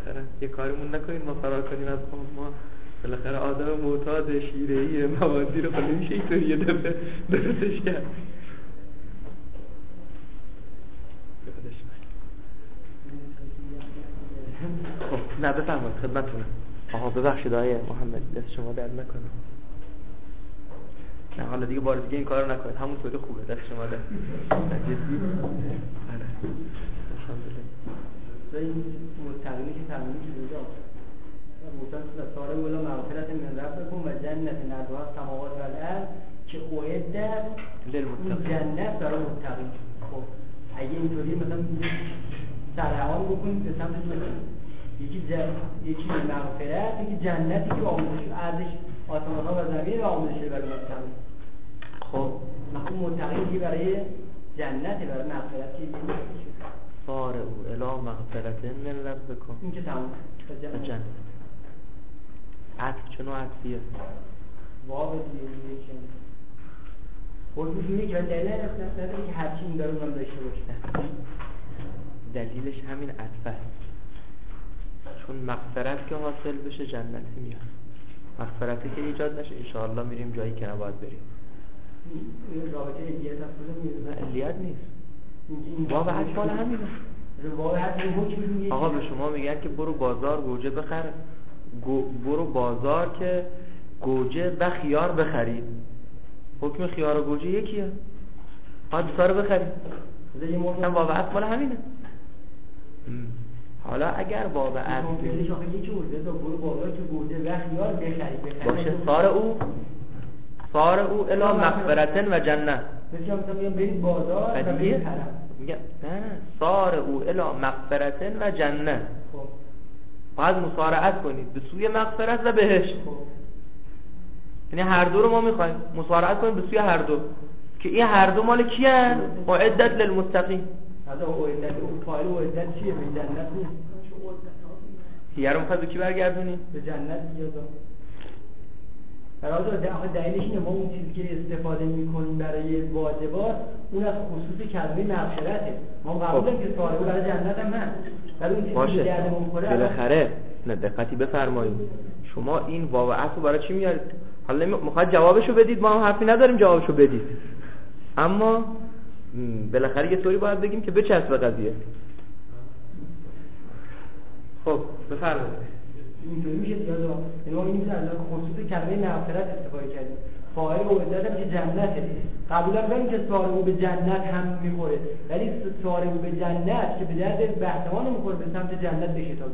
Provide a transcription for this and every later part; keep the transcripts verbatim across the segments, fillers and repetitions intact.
بالاخره یه کاریمون نکنید ما فرار کنیم از قوم. ما بالاخره آدم معتاد شیره‌ای موادی رو خیلی میشه اینطوری یه دفعه درستش کرد. خب نه بفرمایید خدمتتونم. آها ببخشید آقای محمد دست شما درد نکنه. نه حالا دیگه بار دیگه این کارو نکنید، همونطوری خوبه، دست شما درد. جدی؟ آره. الحمدلله. این متقینی که تمامی شده موسیقی ساره ولا مغفرت من ربکم و جنت نرها السماوات و الارض که اعدت للمتقین، جنت برای متقین. خب اگه اینطوری مثلا سرعان بکنید به سمت دو یکی جن... یکی مغفرت، یکی جنتی که آموزش ارزش آسمان ها و زمین آموزش برای متقین. خب مثلا متقین که برای جنت برای مغفرت چیزی ساره او الی مغفرت من ربکم، این که تمام جنت. عطف چنو عطفیه واو دیگه میشه خودش میگه که دلیل نداره که هرچی این داره اونم داشته باشه. دلیلش همین عطفه، چون مغفرت که حاصل بشه جنتی میاد. مغفرتی که ایجاد نشه انشاءالله میریم جایی که نباید بریم. این رابطه علیت از کجا میاد؟ علیت نیست، واو عطف حال همینه. واو عطف حکم میگه آقا به شما میگن که برو بازار گوجه بخر، گو برو بازار که گوجه و خیار بخرید. حکم خیار و گوجه یکیه، باید ساره بخرید. این واو عطف مال همینه. حالا اگر واو عطف یکی ورده تا برو بازار که گوجه و خیار بخرید باشه ساره او ساره او الی مغفرتن و جنت. مثلا مثلا میگم برید بازار و برید حرم. میگم نه ساره او الی مغفرتن و جنت. خب باید مسارعت کنید به سوی مغفرت و بهشت. یعنی هر دو رو ما میخوایم مسارعت کنیم به سوی هر دو، که این هر دو مال کیه؟ اعدت للمتقین. حالا اعدت اون فاعل اعدت چیه؟ به جنت نیست. دیگه رو میخواد به کی برگردونی؟ به جنت دیگه. برای دلیلش اینه ما اون چیزی که استفاده میکنیم برای واجبات اون از خصوص کلمه مغفرته. ما قبول داریم که سوال برای جنت هم هست. ولی اون چیزی که دردمون می‌خوره بالاخره نه دقتی بفرمایید. شما این واو عطف برای چی میارید؟ حالا میخواد جوابشو بدید، ما هم حرفی نداریم جوابشو بدید. اما بالاخره یه طوری باید بگیم که بچسبه قضیه. خب بفرمایید. اینطوری میشه دیگه. یعنی ما این از خصوص کلمه مغفرت استفاده کردیم. فاعل اعدت هم که جنته. قبول داریم که ساره به جنت هم میخوره، ولی ساره به جنت که به درد بحثمان نمیخوره به سمت جنت بشه. تا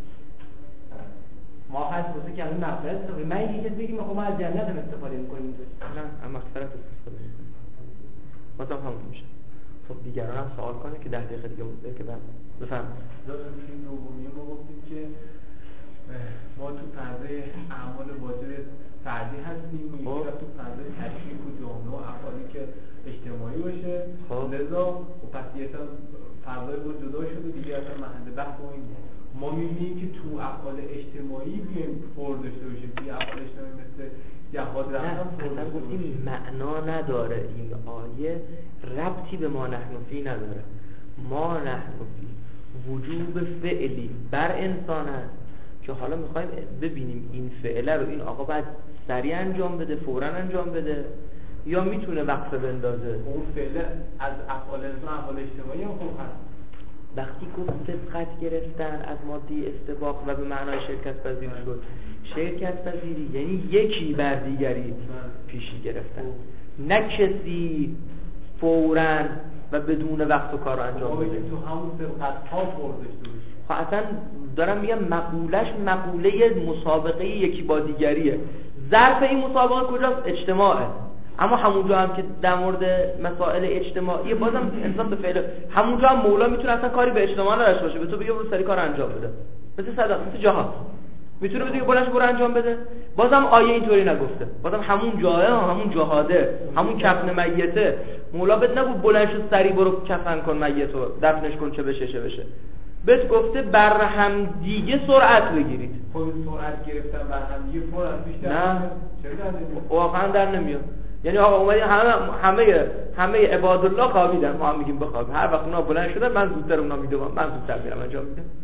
ما از خصوص کلمه مغفرت استفاده. من یکی کسی بگیم ما از جنت هم استفاده میکنیم. نه از مغفرت استفاده میکنیم. بازم همون میشه. خب دیگران هم سوال کنه که ده دقیقه دیگه مونده که بعد بفرمایید. دادم که دومی ما گفتیم که ما تو فضای اعمال واجب فردی هستیم، میگیم تو فضای تشریف و جامعه و افعالی که اجتماعی باشه. لذا خب پس یه تا فضای با جدا شده دیگه، اصلا محل بحث ما این ما میبینیم که تو افعال اجتماعی بیایم فور داشته باشیم، توی افعال اجتماعی مثل جهاد رفتن فور داشته باشیم. معنا نداره این آیه، ربطی به ما نحن فی نداره. ما نحن فی وجوب فعلی بر انسان هست که حالا میخوایم ببینیم این فعله رو این آقا باید سریع انجام بده، فوراً انجام بده یا میتونه وقفه بندازه. اون فعله از افعال انسان افعال اجتماعی هم خوب هست. وقتی گفت سبقت گرفتن از ماده استباق و به معنای شرکت پذیری شد، شرکت پذیری یعنی یکی بر دیگری پیشی گرفتن، نه کسی فوراً و بدون وقت و کار انجام بده. تو همون سبقت ها فوردش دوش. خب اصلا دارم میگم مقولش مقوله مسابقه یکی با دیگریه. ظرف این مسابقه کجاست؟ اجتماعه. اما همونجا هم که در مورد مسائل اجتماعی بازم انسان به فعل همونجا هم مولا میتونه اصلا کاری به اجتماع نداشته باشه، به تو بگه برو سری کار انجام بده، مثل صدقه، مثل جهاد میتونه بگه بلنش برو انجام بده. بازم آیه اینطوری نگفته، بازم همون جایه همون جهاده، همون کفن میته. مولا بهت نگفت بلنش سری برو کفن کن میتو دفنش کن چه بشه چه بشه. بهت گفته بر هم دیگه سرعت بگیرید. خب سرعت گرفتن بر هم دیگه فوراً بیشتر نه واقعا در نمیاد. یعنی آقا اومدین همه همه همه عباد الله خوابیدن، ما هم میگیم بخواب. هر وقت اونا بلند شدن من زودتر اونا میدوام، من زودتر میرم انجام میدم.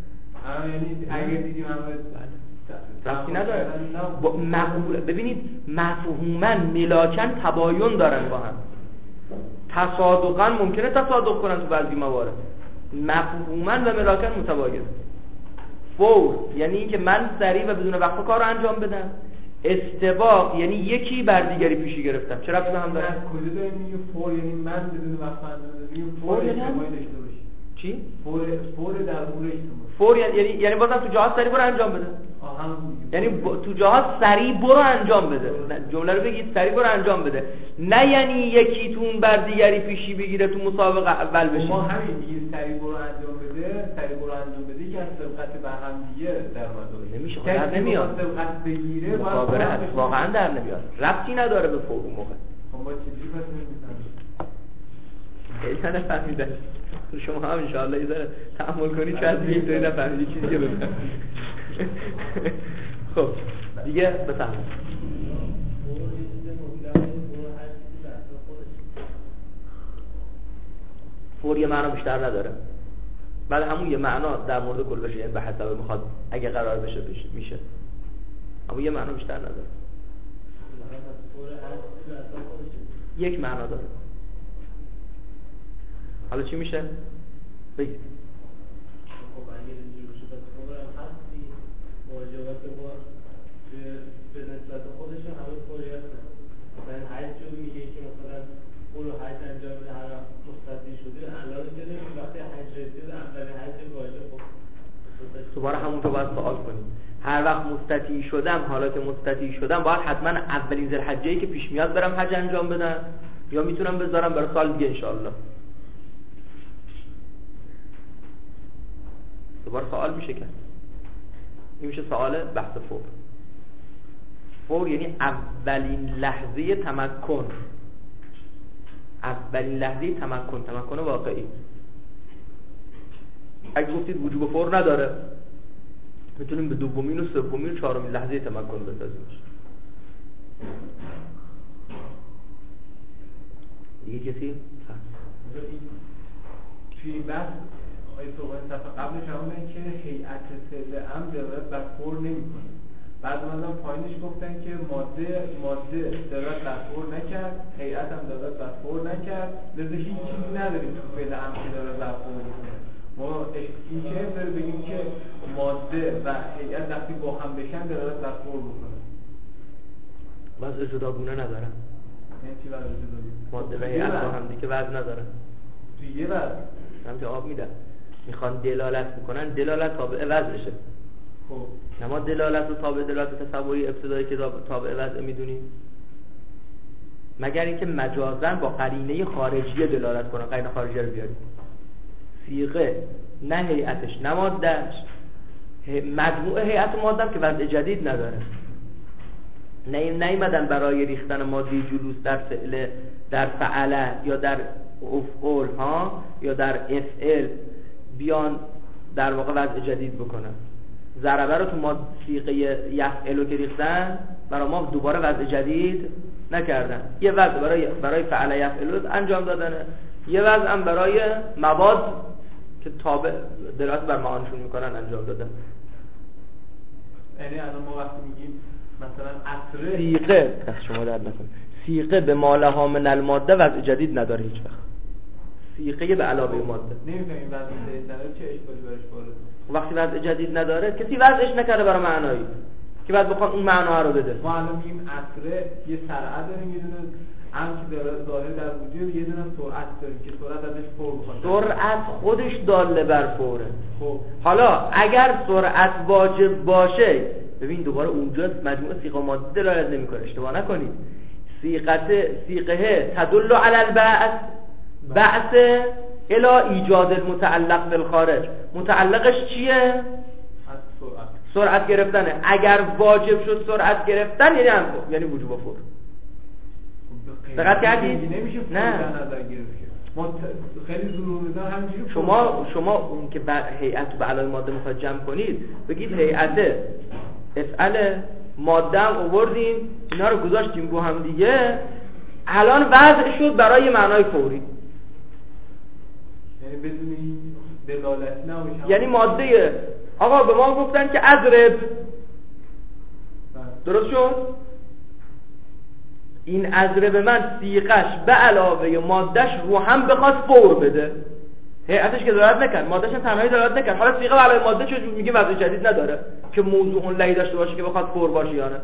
یعنی اگه دیدیم همه ربطی نداره. مقبول ببینید مفهوما ملاکن تباین دارن با هم، تصادقا ممکنه تصادق کنن تو بعضی موارد، مفهوما و ملاکن متباین. فور یعنی اینکه من سریع و بدون وقفه کار رو انجام بدم. استباق یعنی یکی بر دیگری پیشی گرفتم. چرا ربطی به هم داره؟ از کجا داریم میگیم فور یعنی من بدون وقفه انجام بدم؟ فور اجتماعی داشته باشی. چی؟ فور فور در امور اجتماعی. فور یعنی یعنی بازم تو جهات سریع برو انجام بده. یعنی تو جهات سریع برو انجام بده. جمله رو بگید سریع برو انجام بده. نه یعنی یکی تون بر دیگری پیشی بگیره تو مسابقه اول بشه. ما همین میگیم سریع برو انجام بده، سریع برو انجام بده که از سبقت به هم دیگه در اومده. نمیشه، در نمیاد. سبقت بگیره مخابره واقعا در نمیاد. ربطی نداره به فور اون موقع. ما چجوری پس نمی‌فهمیم؟ خیلی نفهمیدن. شما هم انشاءالله یه ذره تحمل کنید چون از اینطوری نفهمید چیزی که بفهمید. خب دیگه بفهمید. فور یه معنا بیشتر نداره. بعد همون یه معنا در مورد کل بشه، یعنی به حسب میخواد اگه قرار بشه بشه میشه. اما یه معنا بیشتر نداره. یک معنا داره. حالا چی میشه؟ بگید. خب اگه اینجوری بشه پس فور هم هستی مواجهات ما به نسبت خودشون همه فوری هستن. مثلا حج جو میگه که مثلا برو حج انجام بده، هر وقت مستطیع شده الان که نمید وقتی حج رسید اولین حج واجب خب دوباره همونطور باید سوال کنیم. هر وقت مستطیع شدم، حالا که مستطیع شدم باید حتما اولین ذوالحجه‌ای که پیش میاد برم حج انجام بدم یا میتونم بذارم برای سال دیگه انشاءالله؟ دوباره سوال میشه کرد. این میشه سوال بحث فور. فور یعنی اولین لحظه تمکن، اولین لحظه تمکن، تمکن واقعی. اگه گفتید وجوب فور نداره میتونیم به دومین و سومین و چهارمین لحظه تمکن بسازیم. دیگه کسی؟ توی بحث آیه صحبت صفحه قبلش همونه که هیئت سله هم دلالت بر فور نمی‌کنه. بعد اومدن پایینش گفتن که ماده ماده دلالت بر فور نکرد، هیئت هم دلالت بر فور نکرد، لذا هیچ چیزی نداریم تو فعل امر که دلالت بر فور می‌کنه. ما این چه داره بگیم که ماده و هیئت وقتی با هم بشن دلالت بر فور می‌کنه. وضع جداگونه ندارن. یعنی چی وضع جداگونه؟ ماده و هیئت با هم دیگه وضع ندارن. تو یه وضع هم که آب میدن میخوان دلالت میکنن، دلالت تابع وضعشه. خب ما دلالت و تابع دلالت تصوری ابتدایی که تابع وضع میدونیم، مگر اینکه مجازاً با قرینه خارجیه دلالت کنن، قرینه خارجیه رو بیاریم. صیغه نه هیئتش نه مادهش، مجموعه هیئت و ماده که وضع جدید نداره. نیومدن برای ریختن ماده جلوس در فعل در فعله یا در افعول ها یا در افعل بیان در واقع وضع جدید بکنن. ضربه رو تو ما صیغه یفعلو که ریختن برای ما دوباره وضع جدید نکردن. یه وضع برای برای فعل یفعلو انجام دادن، یه وضع هم برای مواد که تابع دلالت بر معانیشون میکنن انجام دادن. یعنی الان ما وقتی میگیم مثلا عصره صیغه دست شما در نکنه، صیغه به مالها من الماده وضع جدید نداره هیچ وقت. صیغه به علاوه ماده. نمی‌فهمیم وضع جدید نداره چه اشکالی براش وارد؟ وقتی وضع جدید نداره کسی وضعش نکرده برای معنایی که بعد بخوان اون معنا رو بده. ما الان میگیم عصره یه سرعت داریم، یه دونه هم که داره ظاهر در وجود، یه دونه سرعت داریم که سرعت ازش فور بخواد. سرعت خودش داله بر فوره. خب حالا اگر سرعت واجب باشه، ببین دوباره اونجا مجموعه صیغه ماده دلالت نمی‌کنه، اشتباه نکنید. صیغه صیغه تدل علی البعث، بعث الی ایجاد المتعلق بالخارج. متعلقش چیه؟ سرعت. سرعت گرفتنه. اگر واجب شد سرعت گرفتن یعنی هم یعنی وجوب فور. دقت کردید؟ نمیشه فور نه. در نظر گرفت. ما خیلی ضروری همینجوری شما شما اون که بر هیئت به علاوه ماده میخواد جمع کنید بگید هیئت افعل ماده هم آوردیم اینا رو گذاشتیم رو هم دیگه، الان وضع شد برای معنای فوری. یعنی بدون دلالت نباشه. یعنی ماده آقا به ما گفتن که اضرب، درست شد؟ این اضرب من صیغش به علاوه مادهش رو هم بخواد فور بده، هیئتش که دلالت نکرد، مادهش هم تنهایی دلالت نکرد، حالا صیغه به علاوه ماده چه میگه وضع جدید نداره که موضوع اون لهی داشته باشه که بخواد فور باشه یا نه.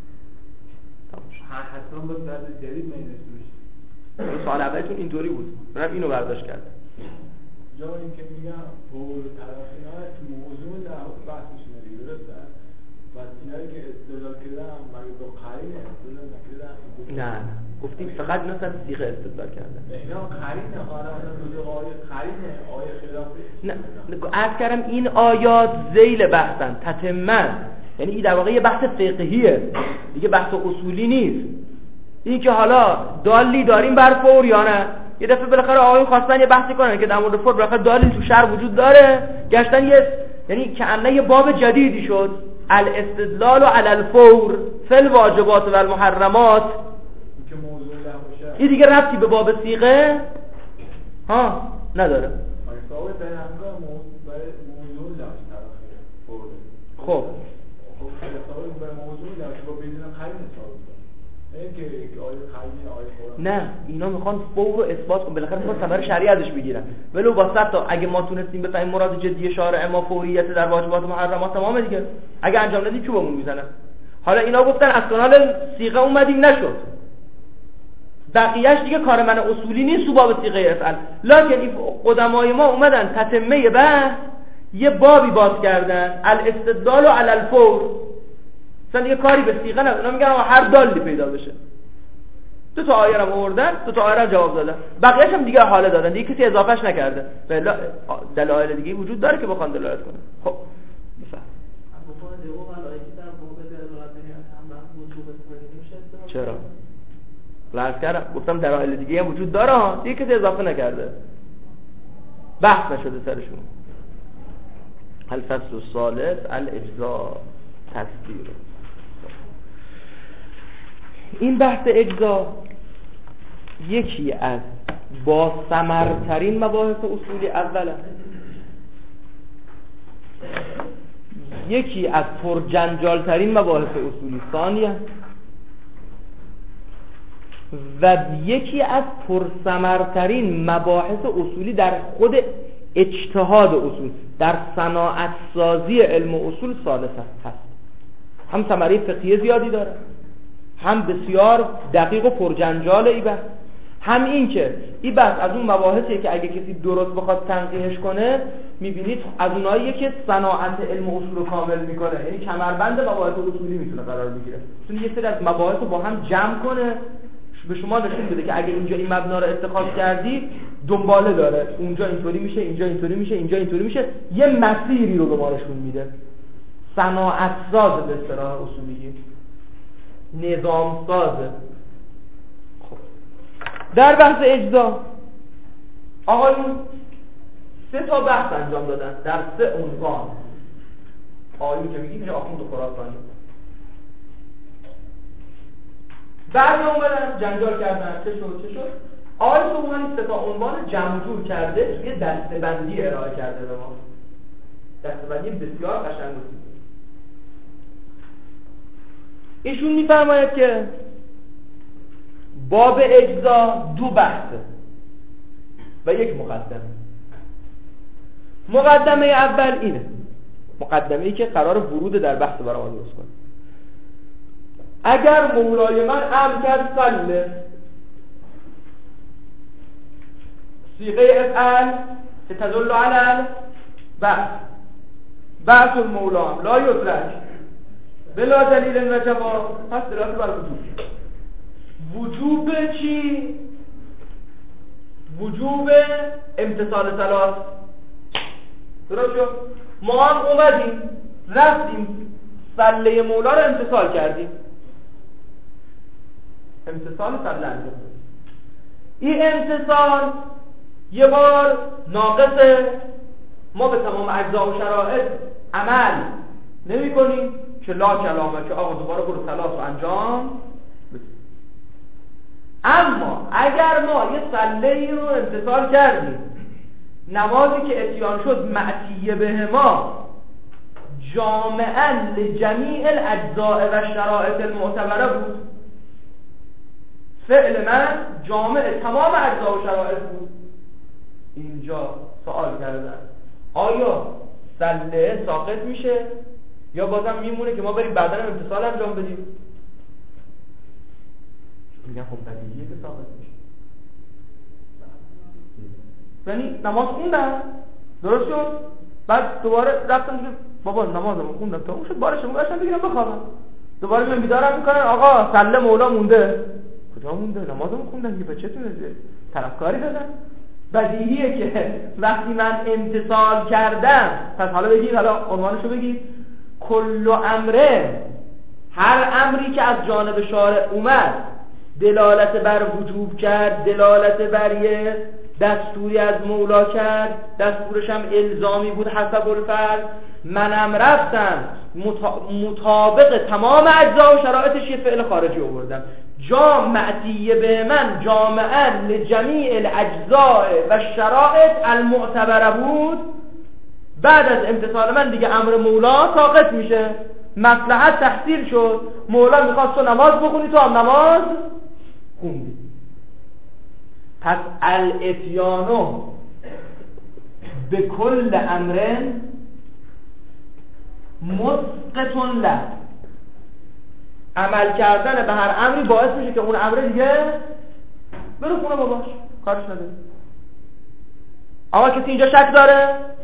حتما با وضع جدید میداشته باشه. سوال اولتون اینطوری بود، منم اینو برداشت کردم. جا این که میگم فور طرفی‌ها تو موضوع در بحثشون دیگه درسته. و اینایی که استدلال کردن مگه با قرینه استدلال نکردن؟ نه نه گفتیم فقط اینا سر صیغه استدلال کردن. اینا قرینه، حالا اون آیه قرینه، آیه خلافه. نه عرض کردم این آیات ذیل بحثن، تتمن، یعنی این در واقع یه بحث فقهیه دیگه، بحث اصولی نیست. این که حالا دالی داریم بر فور یا نه، یه دفعه بالاخره آقایون خواستن یه بحثی کنن که در مورد فور بالاخره دالی تو شرع وجود داره، گشتن یه یعنی کأنه یه باب جدیدی شد، الاستدلال علی الفور فی الواجبات و المحرمات، که موضوع باشه این دیگه ربطی به باب صیغه ها نداره. آیه در همگاه موضوع داشت طرفه فور. خب خب خلاصه به موضوع داشت با بدون قرینه ثابت این که آیه قرینه آیه فور. نه اینا میخوان فور رو اثبات کنن، بالاخره میخوان ثمره شرعی ازش بگیرن، ولو با صد تا اگه ما تونستیم بفهمیم مراد جدی شارع ما فوریت در واجبات و محرمات تمامه دیگه، اگه انجام ندیم چوبمون میزنن. حالا اینا گفتن از کانال صیغه اومدیم نشد، بقیه‌اش دیگه کار من اصولی نیست تو باب صیغه افعل، لکن این قدمای ما اومدن تتمه بحث یه بابی باز کردن، الاستدلال علی الفور، مثلا دیگه کاری به صیغه ندارن، اونا میگن هر دالی پیدا بشه. دو تا آیه رو آوردن، دو تا آیه رو جواب دادن، بقیه‌اش هم دیگه حاله دادن، دیگه کسی اضافهش نکرده. بلا دلایل دیگه وجود داره که بخوان دلالت کنن. خب بفهم چرا؟ لحظه کردم گفتم دلایل دیگه هم وجود داره ها، دیگه کسی اضافه نکرده، بحث نشده سرشون. الفصل الثالث الاجزاء تصدیر. این بحث اجزا یکی از با ثمرترین مباحث اصولی اوله، یکی از پرجنجالترین مباحث اصولی ثانیه، و یکی از پرثمرترین مباحث اصولی در خود اجتهاد اصول، در صناعت سازی علم اصول ثالثه هست. هم ثمره فقهی زیادی داره، هم بسیار دقیق و پرجنجال ای بحث، هم این که این بحث از اون مباحثیه که اگه کسی درست بخواد تنقیحش کنه میبینید از اوناییه که صناعت علم اصول رو کامل میکنه، یعنی کمربند مباحث اصولی میتونه قرار بگیره، چون یه سری از مباحث رو با هم جمع کنه، به شما نشون بده که اگه اینجا این مبنا رو اتخاذ کردی دنباله داره، اونجا اینطوری میشه، اینجا اینطوری میشه، اینجا اینطوری میشه، یه مسیری رو به ما نشون میده. صناعت ساز به اصطلاح اصولی، نظام سازه. خب در بحث اجزا آقایون سه تا بحث انجام دادن در سه عنوان. آقایون که میگیم میشه آخوند و خراسانی، بعد اومدن جنجال کردن چه شد چه شد. آقای سبحانی سه تا عنوان جمع جور کرده، یه دسته‌بندی ارائه کرده به ما، دسته‌بندی بسیار قشنگ بود. ایشون میفرماید که باب اجزا دو بحثه و یک مقدمه. مقدمه اول اینه، مقدمه ای که قرار ورود در بحث برای ما درست کنه. اگر مولای من امر کرد صله، صیغه افعل که تدل علی بحث، بحث المولا لا یدرک بلا دلیل و جواب، پس دلالت بر وجوب. وجوب چی؟ وجوب امتثال ثلاث. درست شد؟ ما هم اومدیم رفتیم صله مولا رو امتثال کردیم، امتثال صله انجام. این امتثال یه بار ناقصه، ما به تمام اجزا و شرایط عمل نمی کنیم که لا کلامه که آقا دوباره برو صلات رو انجام بدیم. اما اگر ما یه صله رو امتثال کردیم، نمازی که اتیان شد معتیه به ما جامعا لجمیع الاجزاء و شرایط المعتبره بود. فعل من جامع تمام اجزا و شرایط بود. اینجا سوال کردن آیا سله ساقط میشه یا بازم میمونه که ما بریم بعدا امتثال انجام بدیم؟ میگن خب بدیهیه که ساقط میشه. یعنی نماز خوندن درست شد، بعد دوباره رفتن که بابا نمازمو خوندم تا اون شد بارشم گذاشتم بگیرم بخوابم، دوباره میان بیدارم میکنن آقا سله مولا مونده. کجا مونده؟ نمازمو خوندم دیگه، بچه‌تون طرفکاری دادن. بدیهیه که وقتی من امتثال کردم، پس حالا بگید، حالا عنوانشو بگید، کل امره، هر امری که از جانب شارع اومد دلالت بر وجوب کرد، دلالت بر یه دستوری از مولا کرد، دستورش هم الزامی بود حسب الفرض، منم رفتم مطابق تمام اجزا و شرایطش یه فعل خارجی آوردم. جامعتیه به من جامعا لجمیع الاجزاء و شرایط المعتبره بود. بعد از امتثال من دیگه امر مولا ساقط میشه، مصلحت تحصیل شد، مولا میخواست تو نماز بخونی، تو هم نماز خوندی. پس الاتیانو به کل امرن مسقط له، عمل کردن به هر امری باعث میشه که اون امر دیگه برو خونه باباش، کارش نداره. آقا کسی اینجا شک داره؟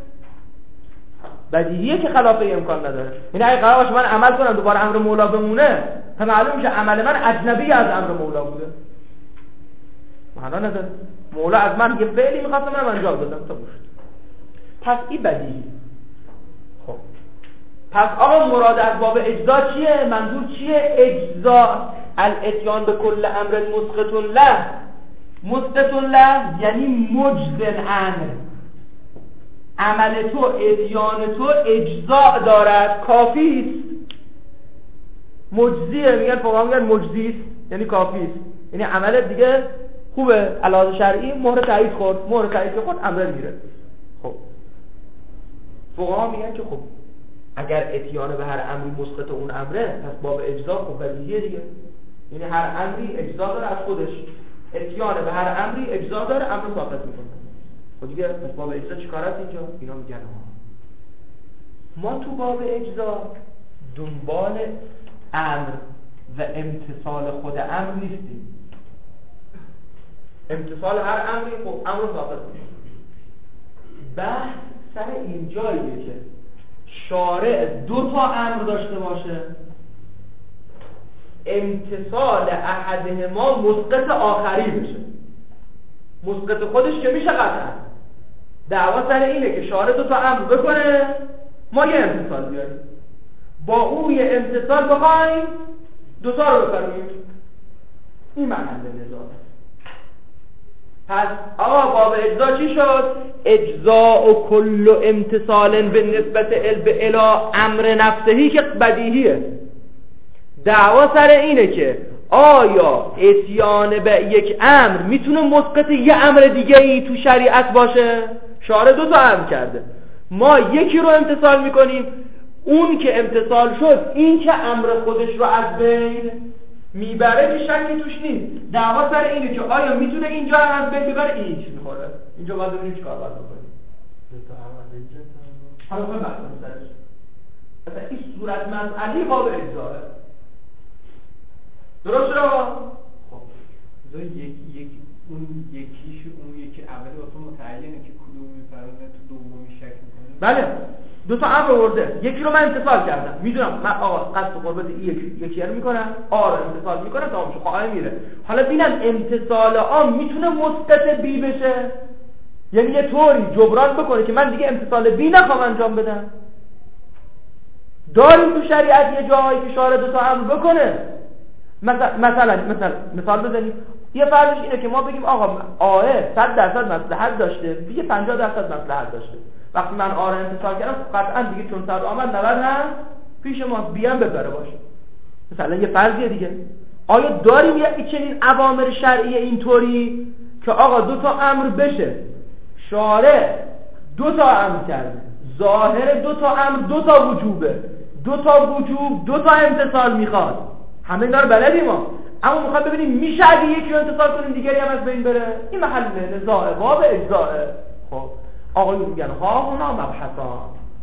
بدیهیه که خلافه امکان نداره. یعنی اگه قرار باشه من عمل کنم دوباره امر مولا بمونه، تا معلوم میشه عمل من اجنبی از امر مولا بوده، معنا نداره. مولا از من یه فعلی میخواست منم انجام دادم تا بوشت. پس این بدیهی. خب پس آقا مراد از باب اجزا چیه؟ منظور چیه؟ اجزا الاتیان به کل امر مسقط له. مسقط له یعنی مجزن امر، عمل تو، اتیان تو اجزا دارد، کافی است. مجزیه، میگن فقها میگن مجزی است یعنی کافی است، یعنی عمل دیگه خوبه، علاوه شرعی مهر تایید خورد، مهر تایید که خورد امر میره. خب فقها میگن که خب اگر اتیان به هر امری مسقط اون امره، پس باب اجزا خب بدیهیه دیگه، یعنی هر امری اجزا داره از خودش، اتیان به هر امری اجزا داره، امر ساقط میکنه. خب دیگه پس باب اجزا چیکار هست اینجا؟ اینا میگن ما ما تو باب اجزا دنبال امر و امتصال خود امر نیستیم. امتصال هر امری خب امر ساقط میشه. بحث سر اینجاییه که شارع دو تا امر داشته باشه، امتصال احدهما مسقط آخری بشه. مسقط خودش که میشه قطعا، دعوا سر اینه که شارع دو تا امر بکنه، ما یه امتصال بیاریم، با اون یه امتصال بخوایم دو تا رو بفرماییم. این محل نزاعه. پس آقا باب اجزا چی شد؟ اجزا و کل امتصال به نسبت به الی امر نفسهی که بدیهیه. دعوا سر اینه که آیا اتیان به یک امر میتونه مسقط یه امر دیگه ای تو شریعت باشه؟ شارع دو تا امر کرده، ما یکی رو امتصال میکنیم، اون که امتصال شد این که امر خودش رو از بین میبره که شکی توش نیست. دعوا سر اینه که آیا میتونه اینجا هم از بین ببره، این چی میخوره، اینجا باید ببینیم چیکار باید بکنیم. حالا خواهیم بحث کنیم سرش. مثلا این صورت مسئله باب اجزاه درست شد آقا؟ خب یک یک اون یکیش اون یکی اولی واسه متعینه که کدوم میفرونه تو دومی شک میکنه. بله دو تا امر آورده، یکی رو من امتصال کردم، میدونم من آقا قصد قربت این یکی یکی رو میکنم، آ رو امتصال میکنم تا همش خواهی میره. حالا ببینم امتصال آ میتونه مسقط بی بشه، یعنی یه طوری جبران بکنه که من دیگه امتصال بی نخوام انجام بدم. داریم تو شریعت یه جایی که شارع دو تا امر بکنه. مثلا مثلا مثلا مثال بزنیم، یه فرضش اینه که ما بگیم آقا آه صد درصد مصلحت داشته، دیگه پنجاه درصد مصلحت داشته. وقتی من آره انتصال کردم قطعا دیگه چون صد آمد نود هم پیش ما بیان ببره باشه. مثلا یه فرضیه دیگه. آیا داریم یه چنین اوامر شرعی اینطوری که آقا دو تا امر بشه، شارع دو تا امر کرده، ظاهر دو تا امر دو تا وجوبه، دو تا وجوب دو تا امتصال میخواد. همه اینا رو بلدیم ما، اما میخواد ببینیم میشه اگه یکی رو امتصال کنیم دیگری هم از بین بره. این محل نزاع باب اجزاء. خب آقایون میگن ها هنا مبحثان.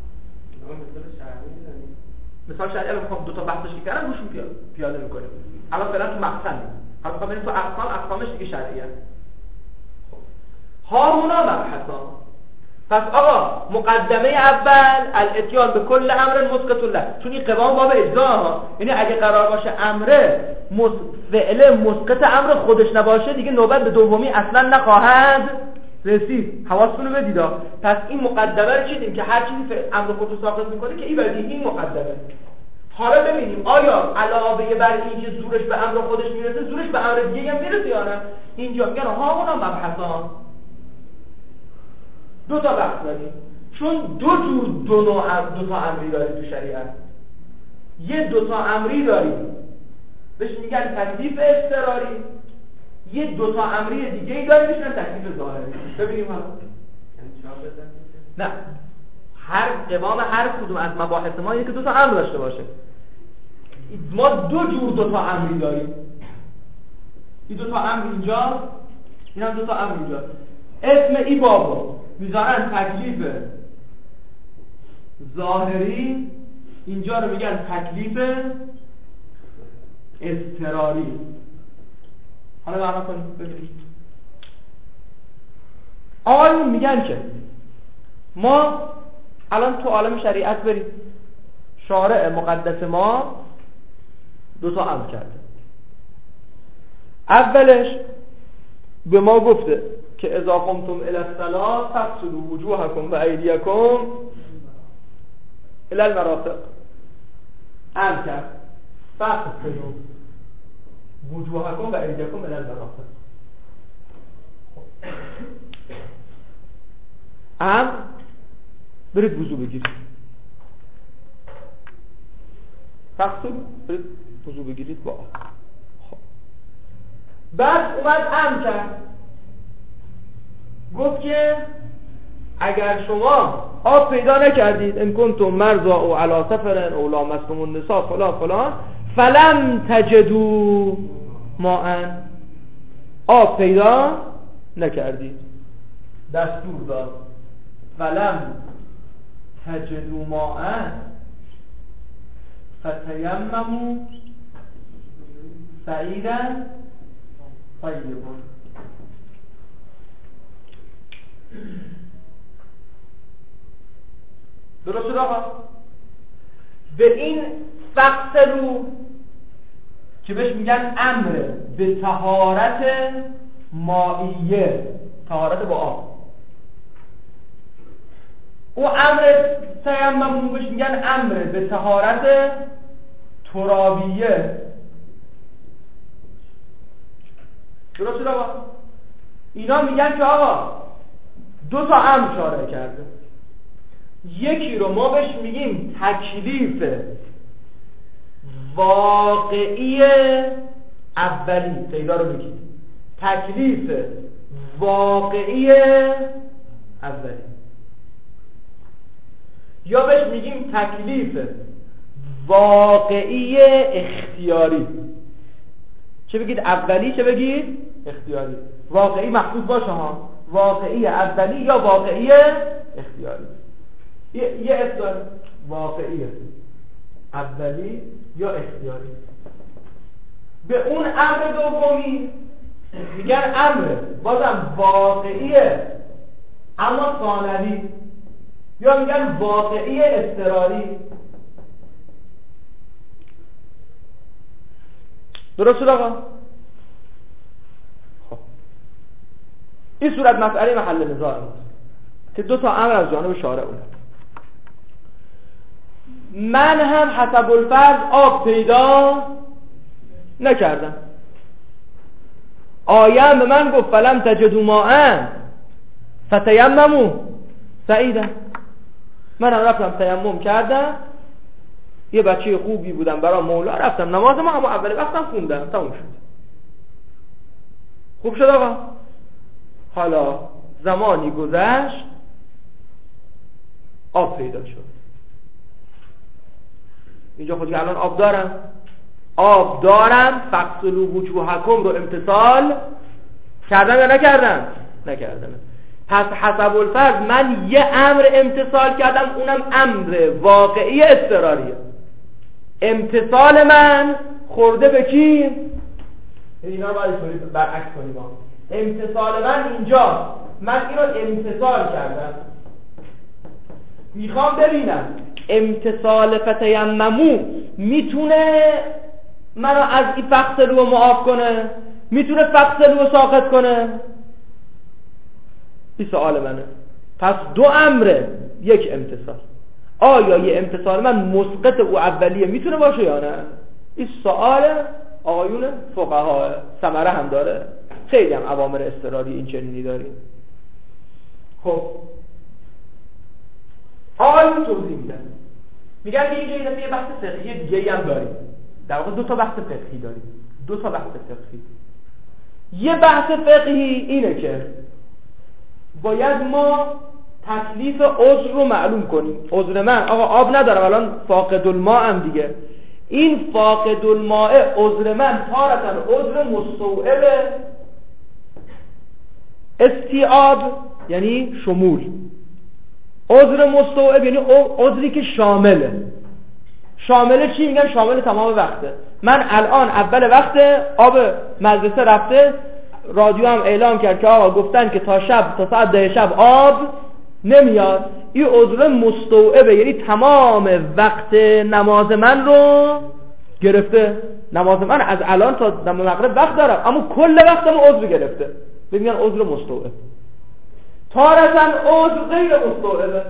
مثال شرعی الان میخوام دو تا بحثش که کردم روشون پیاده میکنیم. الان فعلا تو مقصد حالا میخوام بریم تو اقسام، اقسامش دیگه شرعیه. ها هنا مبحثان. پس آقا مقدمه اول الاتیان به کل امر مسقط له، چون این قوام باب اجزا، یعنی اگه قرار باشه امره مس... فعل مسقط امر خودش نباشه دیگه نوبت به دومی اصلا نخواهد رسید. حواستون رو بدید. پس این مقدمه رو چیدیم که هر چیزی فعل امر خودش ساقط میکنه که این بدیهی این مقدمه. حالا ببینیم آیا علاوه بر این که زورش به امر خودش میرسه زورش به امر دیگه هم میرسه یا نه. اینجا میگن ها اونا مبحثان، دو تا بحث داریم، چون دو جور دو نوع دو تا امری داریم تو شریعت. یه دو تا امری داریم بهش میگن تکلیف اضطراری، یه دو تا امری دیگه ای داریم بهش میگن تکلیف ظاهری. ببینیم حالا نه هر قوام هر کدوم از مباحث ما اینه که دو تا امر داشته باشه. ما دو جور دو تا امری داریم، این دو تا امر اینجا، این هم دو تا امر اینجا. اسم ای بابا میذارن تکلیف ظاهری، اینجا رو میگن تکلیف اضطراری. حالا معنا کنیم ببینید. آقایون میگن که ما الان تو عالم شریعت برید، شارع مقدس ما دو تا امر کرده. اولش به ما گفته که اذا قمتم الی الصلاة فاغسلوا وجوهکم و ایدیکم الی المرافق. امر کرد فاغسلوا وجوهکم و ایدیکم الی المرافق. امر برید وضو بگیرید، فاغسلوا برید وضو بگیرید با آب. خب بعد اومد امر کرد، گفت که اگر شما آب پیدا نکردید ان کنتم مرضى او علی سفر او لامستم النساء فلان فلان فلم تجدوا ماء، آب پیدا نکردید، دستور داد فلم تجدوا ماء فتیمموا صعیدا طیبا. درست شد آقا؟ به این فغسلوا که بهش میگن امر به طهارت مائیه، طهارت با آب. او امر تیمم بهش میگن امر به طهارت ترابیه. درست شد آقا؟ اینا میگن که آقا دو تا امر شارع کرده، یکی رو ما بهش میگیم تکلیف واقعی اولی، پیدا رو بگید تکلیف واقعی اولی، یا بهش میگیم تکلیف واقعی اختیاری. چه بگید اولی چه بگید اختیاری. واقعی محفوظ باشه ها، واقعی اولی یا واقعی اختیاری. یه, یه اختیار واقعی اولی یا اختیاری. به اون امر دومی میگن امر بازم واقعیه اما ثانوی، یا میگن واقعی اضطراری. درست شد آقا؟ خب این صورت مسئله محل نزاع بود که دو تا امر از جانب شارع اومد. من هم حسب الفرض آب پیدا نکردم، آیم به من گفت فلم تجدوا ماء فتیمموا صعیدا. من هم رفتم تیمم کردم، یه بچه خوبی بودم برای مولا، رفتم نماز ما اما اول وقتم خوندم، تموم شد. خوب شد آقا؟ حالا زمانی گذشت آب پیدا شد. اینجا خودی الان آب دارم آب دارم فقسلوا وجوهکم رو امتثال کردم یا نکردم؟ نکردم. پس حسب الفرض من یه امر امتثال کردم، اونم امر واقعی اضطراریه. امتثال من خورده به کی؟ اینا رو باید برعکس کنیم. امتثال من اینجا، من اینو امتثال کردم، میخوام ببینم امتثال فتیممو میتونه منو از این فقسلو معاف کنه، میتونه فقسلو ساقط کنه. این سوال منه. پس دو امره یک امتثال. آیا یه امتثال من مسقط او اولیه میتونه باشه یا نه؟ این سوال آقایون فقها ثمره هم داره. خیلی هم اوامر اضطراری این چنینی داریم. خب آقایون توضیح میدن، میگن که اینجا یه بحث فقهی دیگه هم داریم. در واقع دو تا بحث فقهی داریم. دو تا بحث فقهی. یه بحث فقهی اینه که باید ما تکلیف عذر رو معلوم کنیم. عذر من آقا آب ندارم، الان فاقد الماء هم دیگه. این فاقد الماء عذر من تارتن عذر مستوعب استیعاب یعنی شمول، عذر مستوعب یعنی عذری که شامله. شامله چی میگن؟ شامل تمام وقته. من الان اول وقت آب مدرسه رفته، رادیو هم اعلام کرد که آقا گفتن که تا شب تا ساعت ده شب آب نمیاد. این عذر مستوعبه، یعنی تمام وقت نماز من رو گرفته. نماز من از الان تا دم مغرب وقت دارم، اما کل وقتم عذر گرفته. میگن عذر مستوعب. تارتن عذر غیر مستوعبه.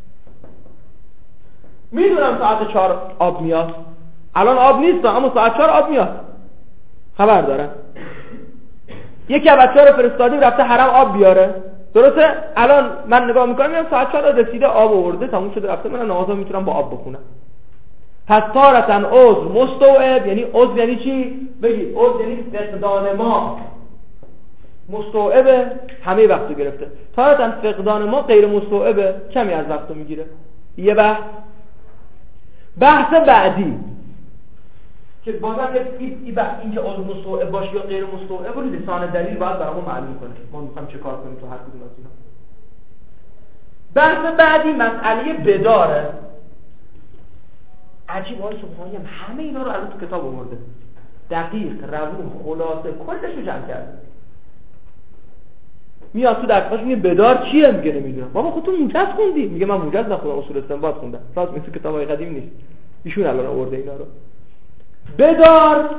میدونم ساعت چهار آب میاد، الان آب نیست اما ساعت چهار آب میاد، خبر دارم. یکی از بچه‌ها رو فرستادیم رفته حرم آب بیاره، درسته؟ الان من نگاه میکنم میگم ساعت چهار رسیده آب آورده تموم شده رفته، من نمازو میتونم با آب بخونم. پس تارتن عذر مستوعب یعنی عذر یعنی چی؟ بگی عذر یعنی فقدان ما مستوعبه، همه وقتو گرفته. تارتن فقدان ما غیر مستوعبه، کمی از وقتو میگیره. یه بحث بحث بعدی که بازم این بحث اینکه عذر مستوعب باشه یا غیر مستوعب رو لسان دلیل باید برامون معلوم کنه. ما میخوایم چه کار کنیم تو هر کدوم از اینا. بحث بعدی مسئله بداره. عجیب آقای سبحانی هم همه اینا رو الان تو کتاب آورده، دقیق، روون، خلاصه کلش رو جمع کرده. میاد تو دقیقاش میگه بدار چیه؟ میگه نمیدونم. بابا خودتون موجز خوندی؟ میگه من موجز نخوندم، اصول استنباط خوندم. راست مثل کتابای قدیم نیست، ایشون الان آورده اینا رو. بدار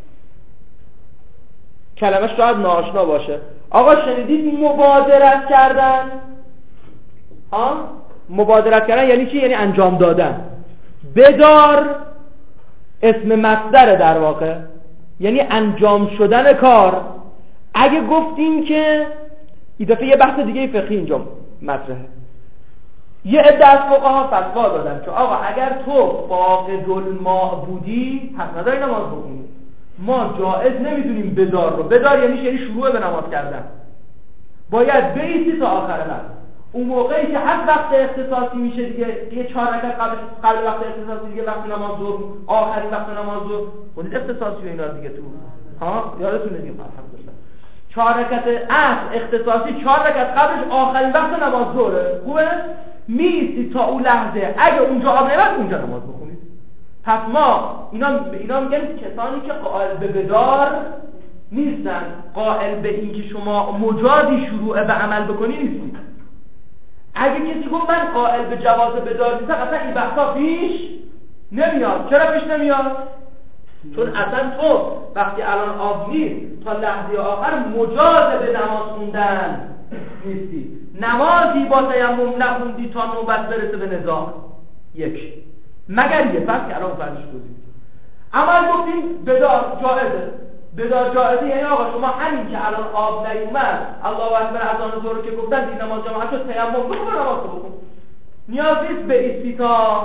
کلمش شاید ناآشنا باشه. آقا شنیدید مبادرت کردن؟ ها؟ مبادرت کردن یعنی چی؟ یعنی انجام دادن. بدار اسم مصدر در واقع، یعنی انجام شدن کار. اگه گفتیم که این دفعه یه بحث دیگه فقهی اینجا مطرحه، یه عده از فقها فتوا دادن که آقا اگر تو فاقد الماء بودی پس نداری نماز بخونی. ما جائز نمیدونیم بدار رو. بدار یعنی یعنی شروع به نماز کردن، باید بایستی تا آخر وقت. اون موقعی که هر وقت اختصاصی میشه دیگه، یه چهار رکعت قبل قبل وقت اختصاصی دیگه، وقت نماز ظهر، آخرین وقت نماز ظهر، خودت اختصاصی و اینا دیگه تو ها یادتونه دیگه. الحمدلله چهار رکعت عصر اختصاصی، چهار رکعت قبلش آخرین وقت نماز ظهره. خوبه؟ میستی تا اون لحظه، اگه اونجا آب نمیاد اونجا نماز بخونید. پس ما اینا اینا میگن کسانی که قائل به بدار نیستن، قائل به این که شما مجازی شروع به عمل بکنی نیستید. اگه کسی گفت من قائل به جواز بدار نیستم، اصلا این بحثا پیش نمیاد. چرا پیش نمیاد؟ چون اصلا تو وقتی الان آب نیست تا لحظه آخر مجاز به نماز خوندن نیستی. نمازی با تیمم نخوندی تا نوبت برسه به نزاع یک، مگر یه پس که الان فرضش بودیم. اما گفتیم بدار جائزه. بدار جائزه یعنی آقا شما همین که الان آب نیومد، الله اکبر اذان ظهر که گفتن این نماز جماعت شد، تیمم بکن نماز بکن، نیاز نیست به ایستا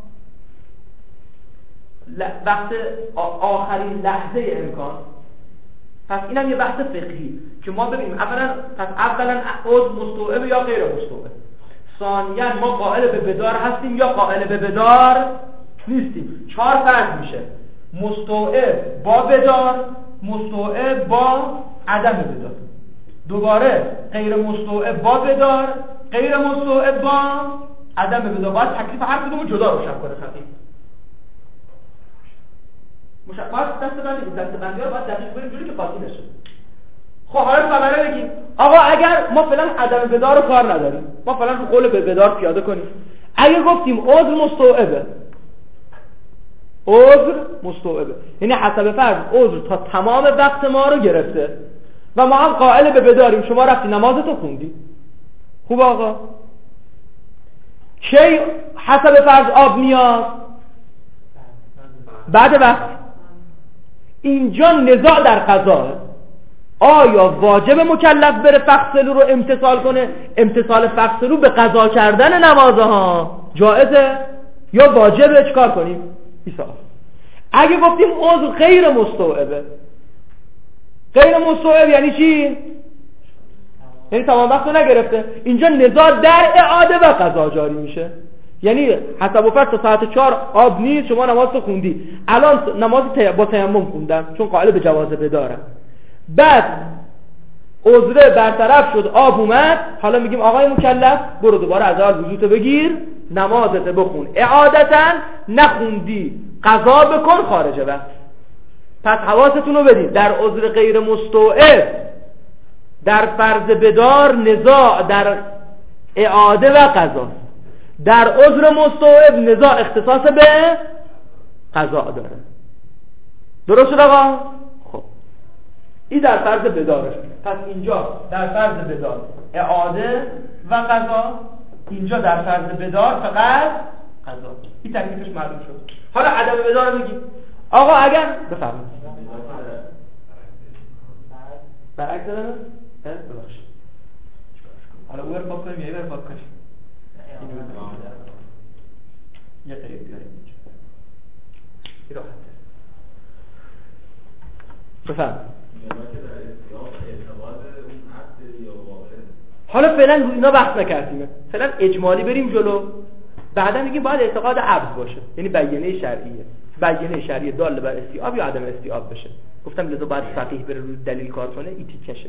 وقت آخرین لحظه امکان. پس اینم یه بحث فقهی که ما ببینیم اولا پس اولا عضو مستوعب یا غیر مستوعب. ثانیاً ما قائل به بدار هستیم یا قائل به بدار نیستیم. چهار فرض میشه: مستوعب با بدار، مستوعب با عدم بدار، دوباره غیر مستوعب با بدار، غیر مستوعب با عدم بدار. باید تکلیف هر کدومو جدا روشن کنه فقیه. مشخص دست بندی بود، دست بندی ها باید دقیق بریم جوری که قاطی نشه. خب حالا ثمره بگیم آقا اگر ما فعلا عدم بدار رو کار نداریم، ما فعلا رو قول به بدار پیاده کنیم. اگه گفتیم عذر مستوعبه، عذر مستوعبه یعنی حسب فرض عذر تا تمام وقت ما رو گرفته و ما هم قائل به بداریم، شما رفتی نمازتو خوندی، خوب آقا کی حسب فرض آب میاد؟ بعد وقت. اینجا نزاع در قضاه، آیا واجب مکلف بره فغسلو رو امتثال کنه؟ امتثال فغسلو به قضا کردن نمازها جایزه یا واجبه؟ چیکار کنیم؟ ایسا اگه گفتیم عذر غیر مستوعبه، غیر مستوعب یعنی چی؟ یعنی تمام وقت رو نگرفته. اینجا نزاع در اعاده و قضا جاری میشه. یعنی حسب و فرض تا ساعت چهار آب نیست، شما نماز رو خوندی، الان نماز با تیمم خوندم چون قائل به جواز بدارم، بعد عذره برطرف شد، آب اومد، حالا میگیم آقای مکلف برو دوباره از اول وضوءتو بگیر، نمازت بخون، اعادتا نخوندی قضا بکن خارج وقت. پس حواستون رو بدید، در عذر غیر مستوعب در فرض بدار نزاع در اعاده و قضا، در عذر مستوعب نزاع اختصاص به قضا داره. درست شد آقا؟ خب این در فرض بدارش. پس اینجا در فرض بدار اعاده و قضا، اینجا در فرض بدار فقط قضا. این تکلیفش معلوم شد. حالا عدم بدار رو بگیم آقا اگر بفرمایید برعکس دارم ببخشید، حالا اون رو پاک کنیم یا این رو پاک کنیم؟ یه قریب بیاریم اینجا این راحت بفرمایید. حالا فعلا رو اینا بحث نکردیم، فعلا اجمالی بریم جلو، بعدا میگیم باید اعتقاد عبد باشه، یعنی بیانیه شرعیه، بیانیه شرعیه دال بر استیعاب یا عدم استیعاب بشه. گفتم لذا باید فقیه بره روی دلیل کار کنه، این تیکشه.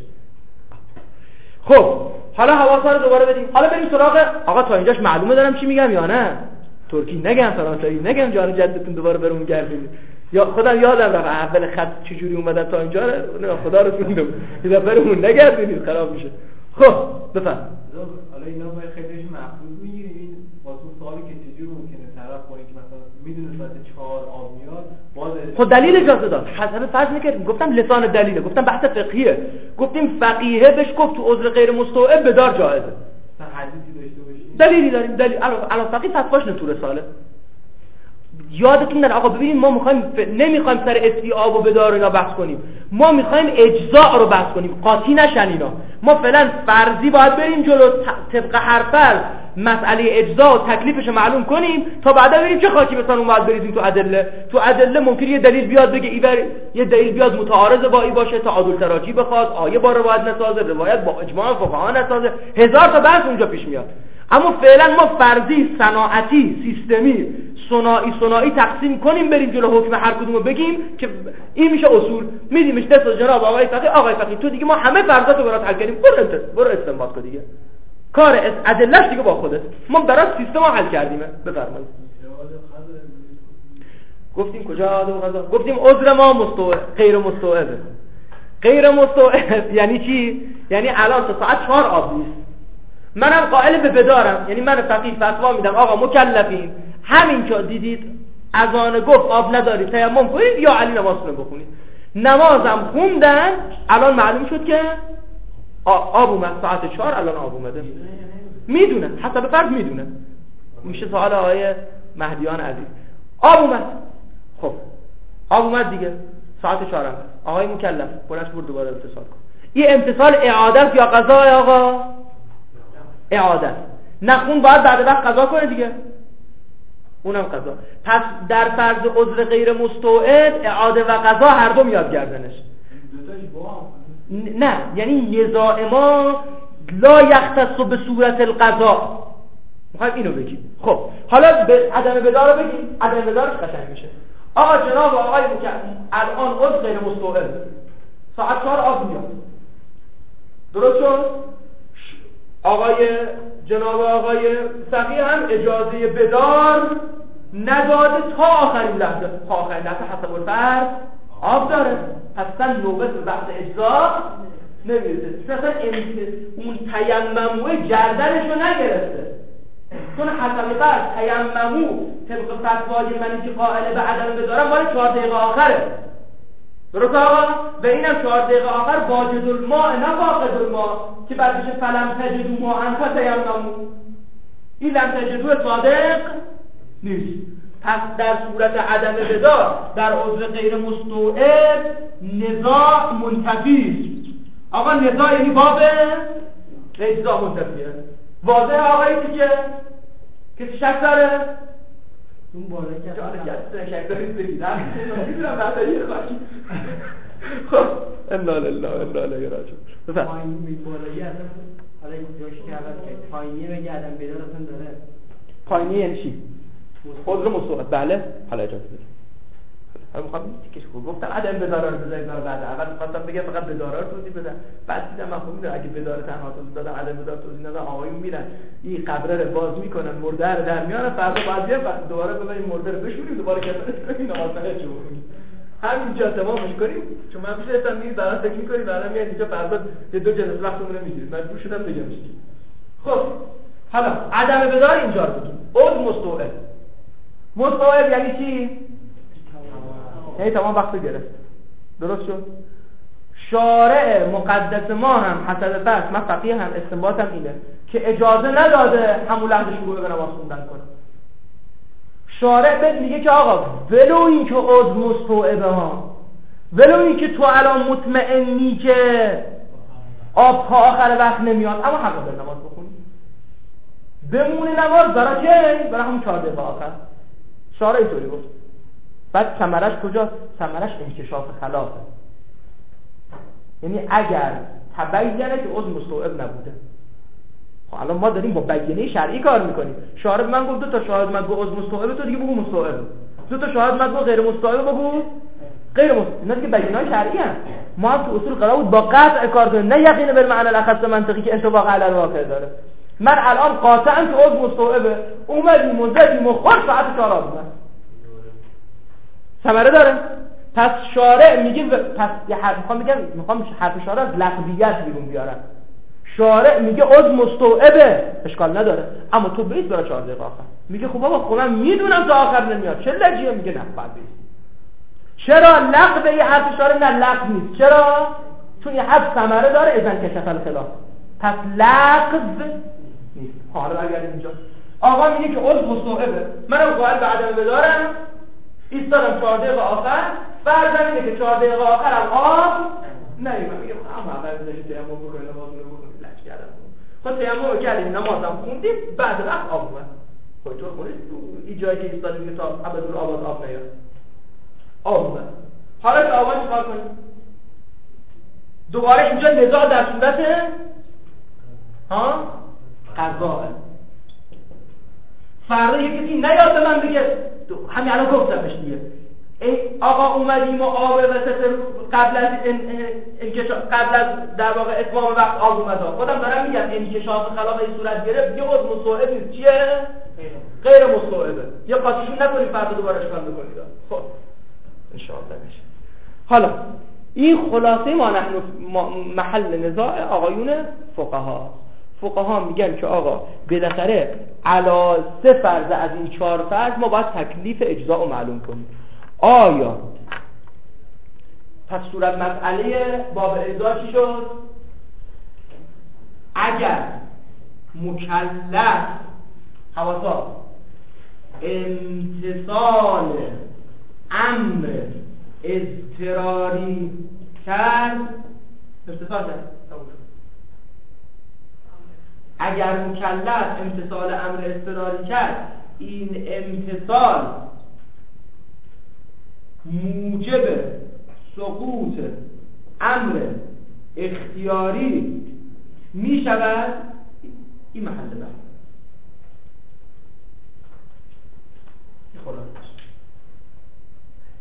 خب حالا حواسا رو دوباره بدیم. حالا بریم سراغ آقا تا اینجاش معلومه دارم چی میگم یا نه؟ ترکی نگم، فرانسوی نگم، جان جدتون دوباره برون گردید یا خدا یادم رفت اول خط چجوری اومدن تا اینجا رو، خدا رو سوندم یه برمون نگردید خراب میشه. خب بفهم. حالا اینا باید خیلیش محفوظ میگیریم. این واسه سوالی که چجوری ممکنه طرف با اینکه مثلا میدونه ساعت چهار آب میاد باز خب دلیل اجازه داد، حسب فرض نکردیم، گفتم لسان دلیله، گفتم بحث فقهیه، گفتیم فقیه بهش گفت تو عذر غیر مستوعب بدار جایزه. مثلا حدیثی داشته باشیم دلیلی داریم، دلیل الان فقیه فتواش نه تو رساله. یادتون نره آقا ببینید ما میخوایم ف... نمیخوایم سر استیعاب و بدار اینا بحث کنیم، ما میخوایم اجزاء رو بحث کنیم، قاطی نشن اینا. ما فعلا فرضی باید بریم جلو، طبق هر فرض مسئله اجزاء و تکلیفش معلوم کنیم تا بعدا ببینیم چه خاکی مثلا اون باید بریزیم تو ادله. تو ادله ممکنه یه دلیل بیاد بگه ایور، یه دلیل بیاد متعارض با این باشه، تعادل تراجی بخواد، آیه با روایت نسازه، روایت با اجماع فقها نسازه، هزار تا بحث اونجا پیش میاد. اما فعلا ما فرضی، صناعتی، سیستمی، صناعی صناعی تقسیم کنیم، بریم جلو حکم هر کدومو بگیم که این میشه اصول، میدیمش دست جناب آقای فقیه. آقای فقیه تو دیگه ما همه فرضاتو برات حل کردیم، برو انت برو استنباط کن دیگه، کار ادلهش دیگه با خودت، ما برات سیستم حل کردیم. بفرمایید. گفتیم کجا عادل قضا؟ گفتیم عذر ما مستوعب غیر مستوعبه. غیر مستوعب یعنی چی؟ یعنی الان تا ساعت چهار آب نیست، منم قائل به بدارم، یعنی من فقیه فتوا میدم آقا مکلفین همین که دیدید اذان گفت آب ندارید تیمم کنید یا علی نمازتون بخونید. نمازم خوندن، الان معلوم شد که آب اومد ساعت چهار، الان آب اومده، میدونه حسب فرض میدونه. میشه سوال آقای مهدیان عزیز، آب اومد، خب آب اومد دیگه ساعت چهار هم آقای مکلف برش برد دوباره امتصال کن. این امتصال اعادت یا قضا آقا؟ اعادت. نخون باید بعد وقت قضا کنه دیگه، اونم قضا. پس در فرض عذر غیر مستوعب اعاده و قضا هر دو میاد گردنش. نه یعنی نزاع ما لا یختص به صورت القضا، میخوایم اینو بگیم. خب حالا به عدم بدار رو بگیم. عدم بدارش قشنگ میشه. آقا جناب آقای مکلف الان عضو غیر مستوعب ساعت چهار آب میاد، درست شد؟ آقای جناب آقای سقی هم اجازه بدار نداده تا آخرین لحظه، تا آخرین لحظه حسب الفرض آب داره، پس اصلا نوبت به وقت اجزا نمیرسه. اصلا اون تیمموه گردنشو نگرفته، چون حسب فرض تیممو طبق فتوای منی که قائل به عدم بدارم مال چهار دقیقه آخره، درست آقا؟ و اینم چهار دقیقه آخر واجد الماء نه فاقد الماء که بعد بشه فلم تجدو ما انتا تیممو، این لم تجدو صادق نیست. پس در صورت عدم بدار در عضو غیر مستوعب نزاع منتفی است. آقا نزاع یعنی باب اجزا منتفیه. واضح آقایی که کسی شک داره؟ اون بالا که جانه که شک دارید بگیدم میدونم برداری خواهی. خب انا لله انا الیه راجعون. بفرم پایینی بالایی اصلا حالا این جاش که عوض کرد پایینی بگه عدم بدار اصلا داره. پایینی یعنی چی؟ عضو مستوعب. بله حالا اجازه بدید. حالا میخوام تیکش رو گفتم عدم بدار رو بذارید برای بعد. اول می‌خواستم بگم فقط بدار رو توضیح بدم، بعد دیدم من خب میدونم اگه بدار تنها توضیح دادم عدم بدار توضیح ندادم آقایون میرن این قبره رو باز میکنن مرده رو در میارن، فردا بعد بیان دوباره ببریم مرده رو بشوریم دوباره کفن این نماز نهج بخونیم. همینجا تمامش کنیم، چون من پیش هستم میرید برام فکر می‌کنید بعدا میاد اینجا فردا یه دو جلسه وقتمون رو میگیرید. مجبور شدم بگمش. خب حالا عدم بدار اینجا رو بگیم. عضو مستوعب. مستوعب یعنی چی؟ یعنی تمام وقت گرفت. درست شد؟ شارع مقدس ما هم حسب فرض من فقیه هم استنباطم اینه که اجازه نداده همون لحظه شروع به نماز خوندن کنه. شارع بهت میگه که آقا ولو این که عضو مستوعبه ها، ولو این که تو الان مطمئنی که آب تا آخر وقت نمیاد اما حق داری نماز بخونی، بمونی نماز برای چه؟ برای همون چهار دقیقه آخر. شارع اینطوری گفت. بعد ثمرش کجاست؟ ثمرش انکشاف خلافه. یعنی اگر تبینه که عضو مستوعب نبوده. خب الان ما داریم با بیانیه شرعی کار میکنیم. شاهد من گفت دو تا شاهد من گفت عضو مستوعب، تو دیگه بگو مستوعب. دو تا شاهد من گفت غیر مستوعب، بگو غیر مستوعب. اینا دیگه بیانیه شرعی هست. ما هم تو اصول قرار بود با قطع کار کنیم، نه یقین بالمعنی الاخص منطقی که انطباق علی الواقع داره. من الان قاطعا که عضو مستوعبه، اومدیم مزدیم و خود ساعت چهار اومد. ثمره داره. پس شارع میگه و... پس یه حرف میخوام بگم، میخوام حرف شارع از لغویت بیرون بیارم. شارع میگه عضو مستوعبه اشکال نداره، اما تو بیس برای چهار دقیقه آخر. میگه خب بابا خب من میدونم تا آخر نمیاد، چه لجیه؟ میگه نه بعد بیس. چرا لغو یه حرف شارع؟ نه لغو نیست. چرا؟ چون یه حرف ثمره داره، اذن کشف الخلاف. پس لغو نیست. حالا برگردیم اینجا. آقا میگه که عضو مستوعبه، منم قائل به عدم بدارم، ایستادم چهار دقیقه آخر، فرض اینه که چهار دقیقه آخر هم آب نمیاد. میگم اما اول بذارید تیمم بکنید، نمازتون رو بکنید، لج کردم. خب تیمم رو کردیم، نمازم خوندیم، بعد وقت آب اومد. خب تو خودت این جایی که ایستادیم که تا ابدالآباد آب نیاد. آب اومد. حالا که آب چیکار کنیم؟ دوباره اینجا نزاع در صورت ها قضاء. فردا یه کسی نیاد به من بگه همین الان گفتمش دیگه، ای آقا اومدیم و آب وسط قبل از انکشاف، قبل از در واقع اتمام وقت آب اومد. خودم دارم میگم انکشاف خلاف این صورت گرفت، یه عضو مستوعب نیست. چیه؟ غیر مستوعبه. یه قاطیشون نکنید فردا دوباره اشکال بکنید. خب ان شاء الله میشه. حالا این خلاصه ما نحن محل نزاع آقایون فقها. فقها میگن که آقا بالاخره علا سه فرض از این چهار فرض ما باید تکلیف اجزا رو معلوم کنیم. آیا پس صورت مسئله باب اجزا چی شد؟ اگر مکلف حواسا امتصال امر اضطراری کرد، امتصال کرد اگر مکلف امتصال امر اضطراری کرد، این امتصال موجب سقوط امر اختیاری می شود. این محل بحث.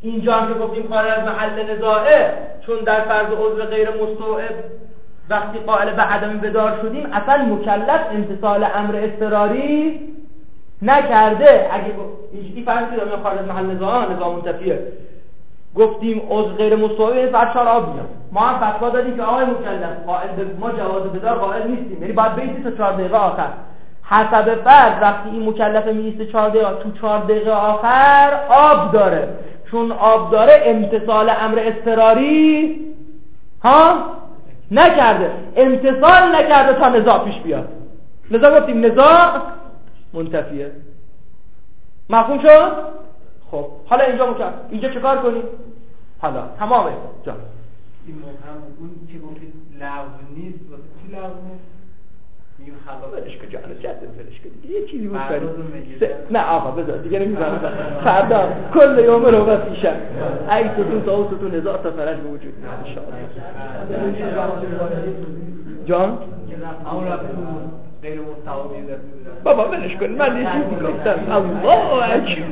اینجا هم که گفتیم خارج از محل نزاعه، چون در فرض عضو غیر مستوعب وقتی قائل به عدم بدار شدیم اصلا مکلف امتثال امر اضطراری نکرده. اگه این فرض کنیم خارج از محل نزاعه نزاع منتفیه، گفتیم عضو غیر مستوعب فرض چهار آب میاد، ما هم فتوا دادیم که آقای مکلف قائل به ما جواز بدار قائل نیستیم، یعنی باید بیستی تا چهار دقیقه آخر. حسب فرض وقتی این مکلف میسته چهار دقیقه، تو چهار دقیقه آخر آب داره، چون آب داره امتثال امر اضطراری ها نکرده، امتثال نکرده تا نزاع پیش بیاد، لذا گفتیم نزاع منتفیه. مفهوم شد؟ خب حالا اینجا مکلف اینجا چه کار کنیم؟ حالا تمامه جان این مبهم اون که گفتید لغو نیست، واسه چی لغو نیست؟ میگیم خلاف ولش کن جان جد ولش کن یه چیزی بود فردا رو میگید نه آقا بذار دیگه نمیذارم فردا کل یوم رو وفیشن ای ستون تا ستون هزار تا فرج به وجود میاد ان شاء الله. جان اون رفت غیر مستوعبی دست بابا ولش کن من یه چیزی گفتم الله اکبر.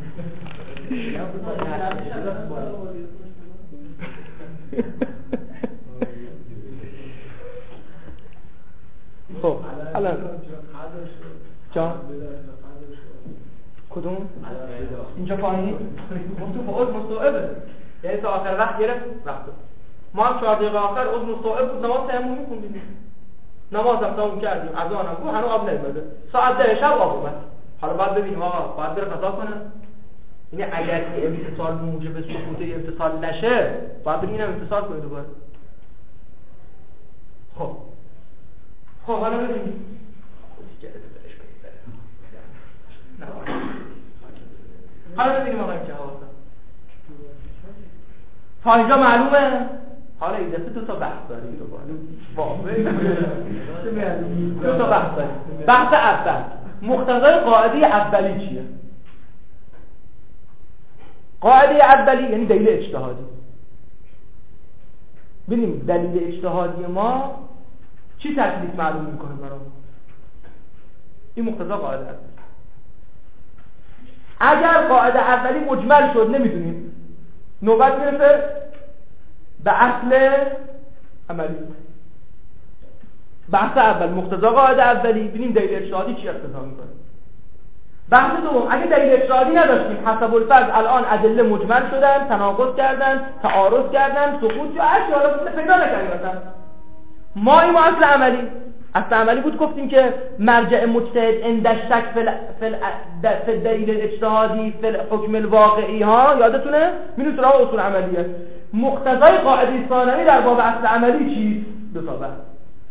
خب الان جان کدوم اینجا پایین مستوعب عضو مستوعبه، یعنی تا آخر وقت گرفت وقت ما هم چهار دقیقه آخر عضو مستوعب بود، نماز تیمم می‌خوندیم، نماز هم تموم کردیم، اذان هم بود، هنوز آب نمیاد، ساعت ده شب آب اومد. حالا بعد ببینیم آقا باید بره قضا کنه، یعنی اگر که امتصال موجب سقوط امتصال نشه باید ببینیم امتصال کنه دوباره. خب خب حالا ببینیم حالا ببینیم آقا این چه حواستم تا اینجا معلومه. حالا این دفعه دو تا بحث داریم دوباره دو تا بحث داریم. بحث اول مقتضای قاعده اولی چیه؟ قاعده اولی یعنی دلیل اجتهادی. ببینیم دلیل اجتهادی ما چی تکلیف معلوم میکنه برامون؟ این مقتضا قاعده اولی. اگر قاعده اولی مجمل شد نمیدونیم، نوبت میرسه به اصل عملی. بحث اول مقتضا قاعده اولی، ببینیم دلیل اجتهادی چی اقتضا میکنه. بحث دوم اگه دلیل اجتهادی نداشتیم، حسب الفرض الان ادله مجمل شدن، تناقض کردن، تعارض کردن، سقوط یا هر چی حالا پیدا نکردیم مثلا ما این اصل عملی اصل عملی بود، گفتیم که مرجع مجتهد عند شک فی فی دلیل اجتهادی فی حکم الواقعی ها یادتونه میریم سراغ اصول عملیه. مقتضای قاعده ثانوی در باب اصل عملی چیست؟ دو تا بحث.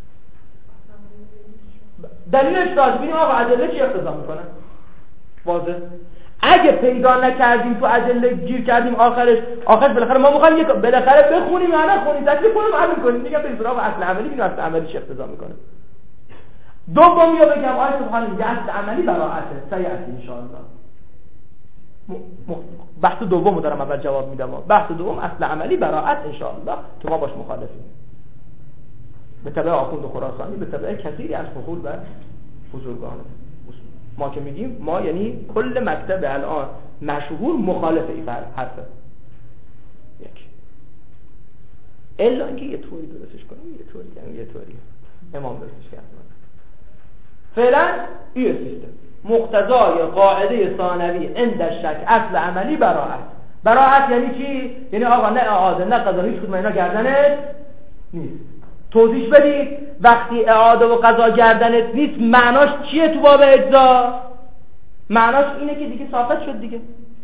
دلیل اجتهادی ببینیم آقا ادله چی اقتضا میکنه؟ واضح. اگه پیدا نکردیم تو ادله گیر کردیم آخرش آخرش بالاخره ما میخوایم یک بالاخره بخونیم یا نخونیم تکلیف کنیم معلوم کنیم دیگه به سراغ اصل عملی ببینیم اصل عملی چی اقتضا میکنه. دوم یا بگم آیه سبحان میگه اصل عملی براءته سیاتی ان شاء الله. بحث دومو دارم اول جواب میدم. بحث دوم اصل عملی براءت ان شاء الله که ما باش مخالفیم به تبع آخوند خراسانی، به تبع کثیری از فصول و بزرگان. ما که میگیم ما یعنی کل مکتب الان مشهور مخالف این حرفه. یک الا اینکه یه طوری درستش کنیم، یه طوری کنیم، یه طوری امام درستش کرد. فعلا این سیستم مقتضای قاعده ثانوی عند شک اصل عملی براءت. براءت یعنی چی؟ یعنی آقا نه اعاده نه قضا هیچ کدوم اینا گردنت نیست. توضیح بدید وقتی اعاده و قضا گردنت نیست معناش چیه تو باب اجزا؟ معناش اینه که دیگه ثابت شد دیگه.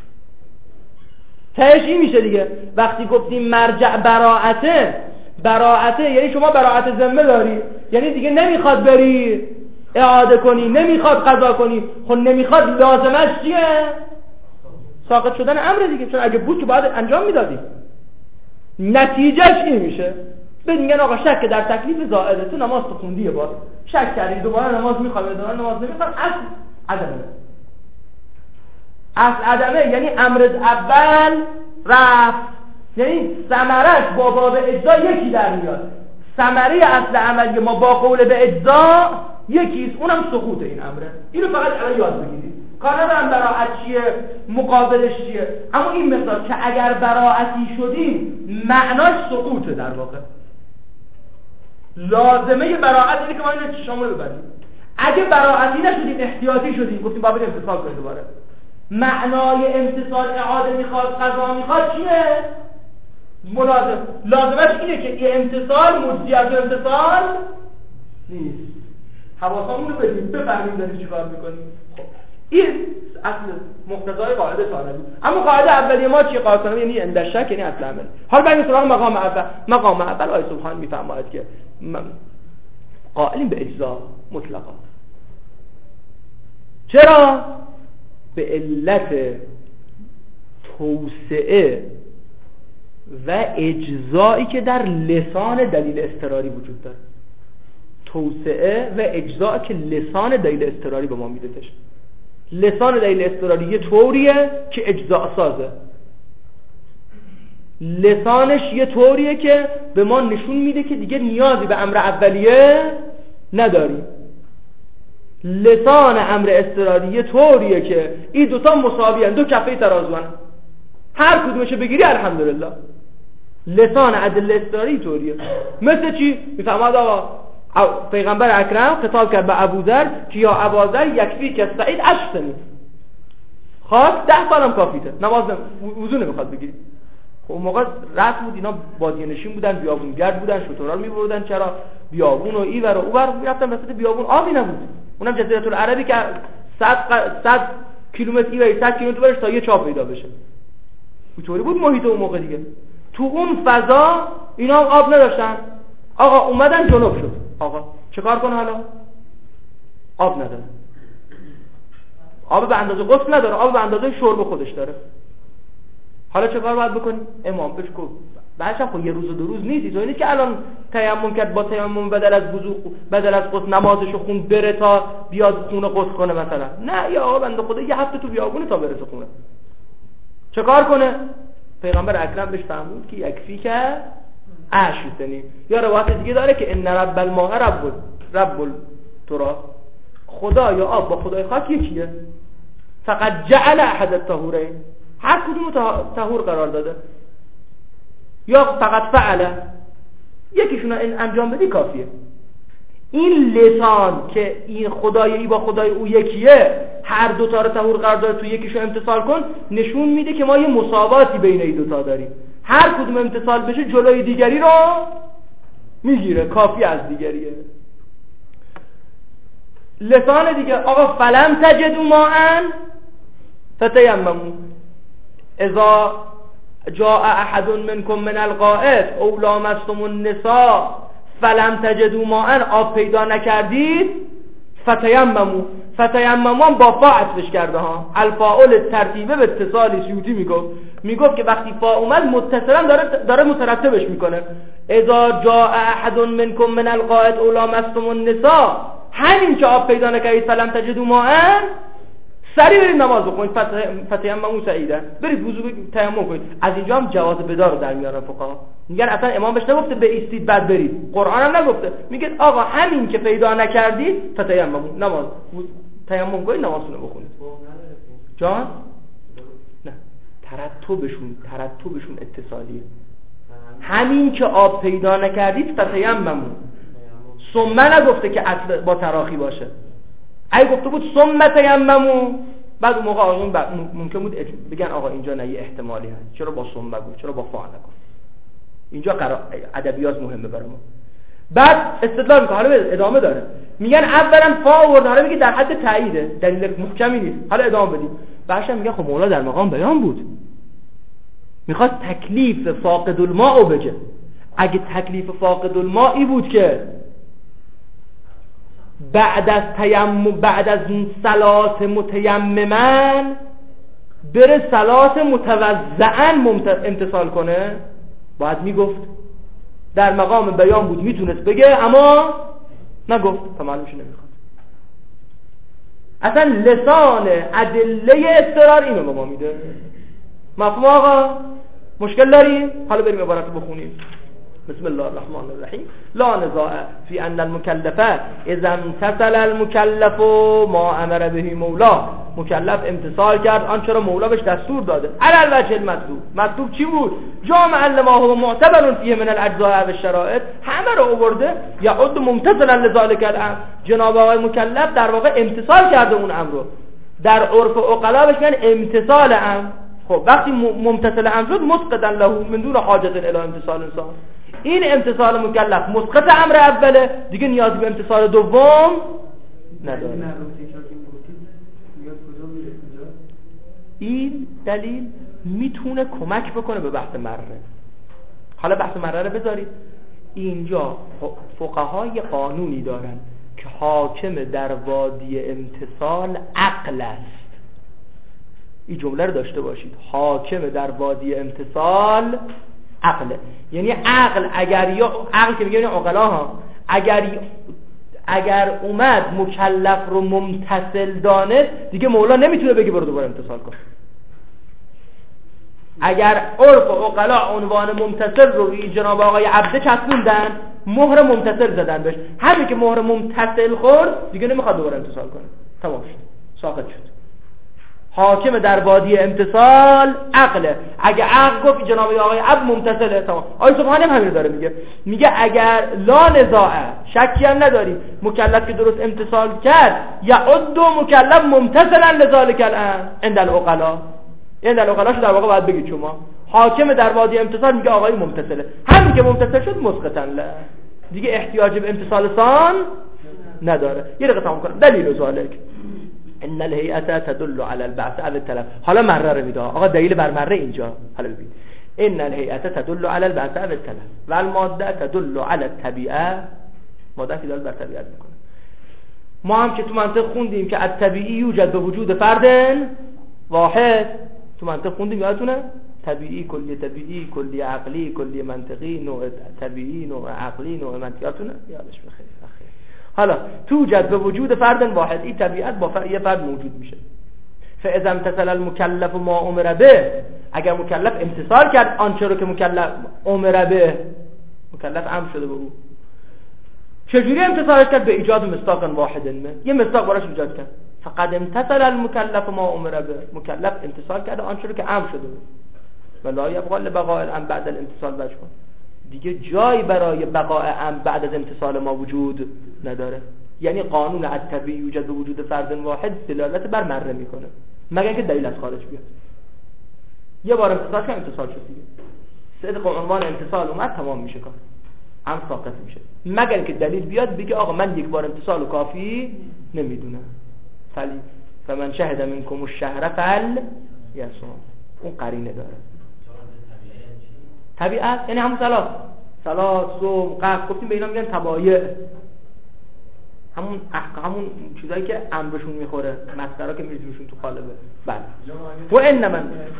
تهش این میشه دیگه. وقتی گفتیم مرجع براءته، براءته یعنی شما براءت ذمه داری، یعنی دیگه نمیخواد بری اعاده کنی، نمیخواد قضا کنی. خب نمیخواد لازمش چیه؟ ساقط شدن امر دیگه، چون اگه بود که باید انجام میدادی. نتیجهش این میشه به میگن آقا شک در تکلیف زائده، تو نماز تو خوندی باز شک کردی دوباره نماز میخوای دوباره نماز نمیخوای، اصل عدمه. اصل عدمه یعنی امر اول رفت، یعنی ثمرش با باب اجزا یکی در میاد. ثمره اصل عملی ما با قول به اجزا یکیست، اونم سقوط این امره. اینو فقط الان یاد بگیرید. کار ندارم براعت چیه مقابلش چیه، اما این مقدار که اگر براعتی شدیم معناش سقوطه. در واقع لازمه براعت اینه که ما اینو چشامون رو ببندیم. اگه براعتی نشدیم احتیاطی شدیم، گفتیم بابا امتصال کنید دوباره. معنای امتصال اعاده میخواد، قضا میخواد چیه؟ ملازم. لازمش اینه که این امتصال مجزی از امتصال نیست. حواسمون رو بدیم بفهمیم داریم چی کار میکنیم. خب این اصل مقتضای قاعده ثانوی. اما قاعده اولیه ما چیه؟ قاعده ثانوی یعنی اندر شک، یعنی اصل عمل. حالا بریم سراغ مقام اول. مقام اول آیه سبحان میفرماید که قائلین به اجزا مطلقا. چرا؟ به علت توسعه و اجزایی که در لسان دلیل اضطراری وجود داره. توسعه و اجزایی که لسان دلیل اضطراری به ما میدهش. لسان دلیل اضطراری یه طوریه که اجزا سازه، لسانش یه طوریه که به ما نشون میده که دیگه نیازی به امر اولیه نداریم. لسان امر اضطراری یه طوریه که این دوتا مساوی هستند، دو کفه ترازو هستند، هر کدومش بگیری الحمدلله. لسان ادله اضطراری طوریه. مثل چی؟ میفهمد آقا پیغمبر اکرم خطاب کرد به ابوذر که یا ابوذر یکفی که سعید اشتنی خواست ده سالم کافیته، نماز وضو نمیخواد بگیری. خب اون موقع رسم بود، اینا بادیه نشین بودن، بیابون گرد بودن، شترها رو میبردن، چرا بیابون و ایور و اوور میرفتن وسط بیابون، آبی نبود. اونم جزیره العربی که صد کیلومتر ایوری صد کیلومتر برش تا یه چاه پیدا بشه. اینطوری بود محیط اون موقع دیگه. تو اون فضا اینا هم آب نداشتن. آقا اومدن جنوب شد. آقا چه کار کنه حالا؟ آب نداره. آب به اندازه غسل نداره، آب به اندازه شرب خودش داره. حالا چه کار باید بکنی؟ امام بهش گفت بچه‌ها خب یه روز و دو روز نیست، اینطوری نیست که الان تیمم کرد با تیمم بدل از وضو بدل از غسل نمازشو خون بره تا بیاد خونه غسل کنه مثلا. نه یا آقا بنده خدا یه هفته تو بیابونه تا برسه خونه. چه کار کنه؟ پیغمبر اکرم بهش فرمود که یکفی که عشرتنی. یا روایت دیگه داره که ان رب الماء رب رب التراب. خدا یا آب با خدای خاک یکیه. فقط جعل احد الطهورین، هر کدوم طهور قرار داده. یا فقط فعله، یکیشون این انجام بدی کافیه. این لسان که این خدایی با خدای او یکیه، هر دوتا رو طهور قرار داده، تو یکیشو امتصال کن، نشون میده که ما یه مساواتی بین این دوتا داریم. هر کدوم امتصال بشه جلوی دیگری رو میگیره، کافی از دیگریه. لسان دیگه آقا فلم تجدوا ماء فتیمموا اذا جاء احد منكم من الغائط او لامستم النساء فلم تجدوا ماء، آب پیدا نکردید فتیمموا. فتیمموا با فا عطفش کرده ها، الفاعل ترتیبه به اتصالی. سیوطی میگفت میگفت که وقتی فا اومد متصلا داره داره مترتبش میکنه. اذا جاء احد منكم من الغائط او لامستم النساء، همین که آب پیدا نکردید فلم تجدوا ماء، سریع برید نماز بخونید، فتیمموا سعیدا، برید وضو تیمم کنید. از اینجا هم جواز بدار رو در میارن فقها. میگن اصلا امام بهش نگفته به ایستید بعد برید، قرآن هم نگفته، میگه آقا همین که پیدا نکردید فتیمموا، نماز تیمم کنید، نمازتون رو بخونید. جان نه، ترتبشون ترتبشون اتصالیه. همین که آب پیدا نکردید فتیمموا، ثم نگفته که اصل با تراخی باشه. اگه گفته بود ثم تیمموا، بعد اون موقع آقایون ممکن بود بگن آقا اینجا نه یه احتمالی هست، چرا با ثم بگو، چرا با فا نگو. اینجا قرار ادبیات مهمه برای ما. بعد استدلال میکنه، حالا ادامه داره، میگن اولا فا آورد، حالا میگه در حد تاییده، دلیل محکمی نیست، حالا ادامه بدیم. بعدش میگه خب مولا در مقام بیان بود، میخواد تکلیف فاقد الماء بگه. اگه تکلیف فاقد الماءی بود که بعد از تیمم بعد از صلات متیممن بره صلات متوضعن امتصال کنه، باید میگفت. در مقام بیان بود، میتونست بگه اما نگفت، تمامش نمیخواد. اصلا لسان ادله اضطرار اینو به ما میده. مفهوم آقا؟ مشکل داریم؟ حالا بریم عبارت بخونیم. بسم الله الرحمن الرحیم لا نزاع فی ان المکلف اذا امتثل المکلف ما امر به مولا. مکلف امتثال کرد آنچه را مولا بهش دستور داده. علی الوجه المطلوب. مطلوب چی بود؟ جامع لما هو معتبر فیه من الاجزاء و الشرائط، همه را آورده یعد ممتثلا لذلك الامر. جناب آقای مکلف در واقع امتثال کرده اون امر رو. در عرف عقلا بهش میگن امتثال امر. خب وقتی ممتثل امر شد مسقطا له من دون حاجت الی امتثال انسان. این امتثال مکلف مسقط امر اوله، دیگه نیازی به امتثال دوم نداره. این دلیل میتونه کمک بکنه به بحث مره. حالا بحث مره رو بذارید. اینجا فقهای قانونی دارن که حاکم در وادی امتثال عقل است. این جمله رو داشته باشید، حاکم در وادی امتثال عقله. یعنی عقل اگر یا عقل که میگه عقلا ها اگر اگر اومد مکلف رو ممتثل دانست دیگه مولا نمیتونه بگه برو دوباره امتثال کن. اگر عرف و عقلا عنوان ممتثل رو روی جناب آقای عبده چسبوندن، مهر ممتثل زدن بهش، همین که مهر ممتثل خورد دیگه نمیخواد دوباره امتثال کنه، تمام شد، ساقط شد. حاکم در وادی امتثال عقله. اگه عقل گفت جناب آقای عبد ممتثله، تمام. آیه سبحانه هم همین داره میگه. میگه اگر لا نزاعه، شکی هم نداری، مکلف که درست امتثال کرد یعد مکلف ممتثلا لذالک الامر عند العقلا. این در عقلاش در واقع باید بگید شما حاکم در وادی امتثال میگه آقای ممتثله، همین که ممتثل شد مسقطا له، دیگه احتیاج به امتثال ثان نداره. یه دقیقه تمام کنم. دلیل ذالک ان الهیئه تدل علی البعث او التلف. حالا مره رو میده آقا، دلیل بر مره اینجا. حالا ببین ان الهیئه تدل علی البعث او التلف و الماده تدل علی الطبیعه. ماده که دل بر طبیعت میکنه. ما هم که تو منطق خوندیم که الطبیعی یوجد به وجود فرد واحد. تو منطق خوندیم یادتونه؟ طبیعی، کلی طبیعی، کلی عقلی، کلی منطقی، نوع طبیعی، نوع عقلی، نوع منطقی. یادتونه؟ یادش بخیر. حالا توجد به وجود فرد واحد، این طبیعت با یه فرد موجود میشه. فاذا امتثل المکلف ما امر به، اگر مکلف امتثال کرد آنچه رو که مکلف امر به، مکلف امر شده به او، چجوری امتثالش کرد؟ به ایجاد مصداق واحد نه، یه مصداق براش ایجاد کرد. فقد امتثل المکلف ما امر به، مکلف امتثال کرد آنچه رو که امر شده به. ولا یبقى لبقاء الامر بعد الامتثال وجه، دیگه جایی برای بقاء امر بعد از امتثال ما وجود نداره. یعنی قانون الطبیعی یوجد به وجود فرد واحد دلالت بر مره میکنه، مگر اینکه دلیل از خارج بیاد. یه بار امتثال کنه امتثال شد دیگه، صدق عنوان امتثال اومد تمام میشه کار، امر ساقط میشه. مگر اینکه دلیل بیاد بگه آقا من یک بار امتثال و کافی نمیدونم. فلی فمن شهد منکم الشهر فل یصوم، اون قرینه داره. طبیعت یعنی همون صلات، صلات، صوم، قصد، گفتیم به اینا میگن طبایع، همون احکام، همون چیزایی که امرشون میخوره، مصدرها که میریزیمشون تو قالبه. بله. و انما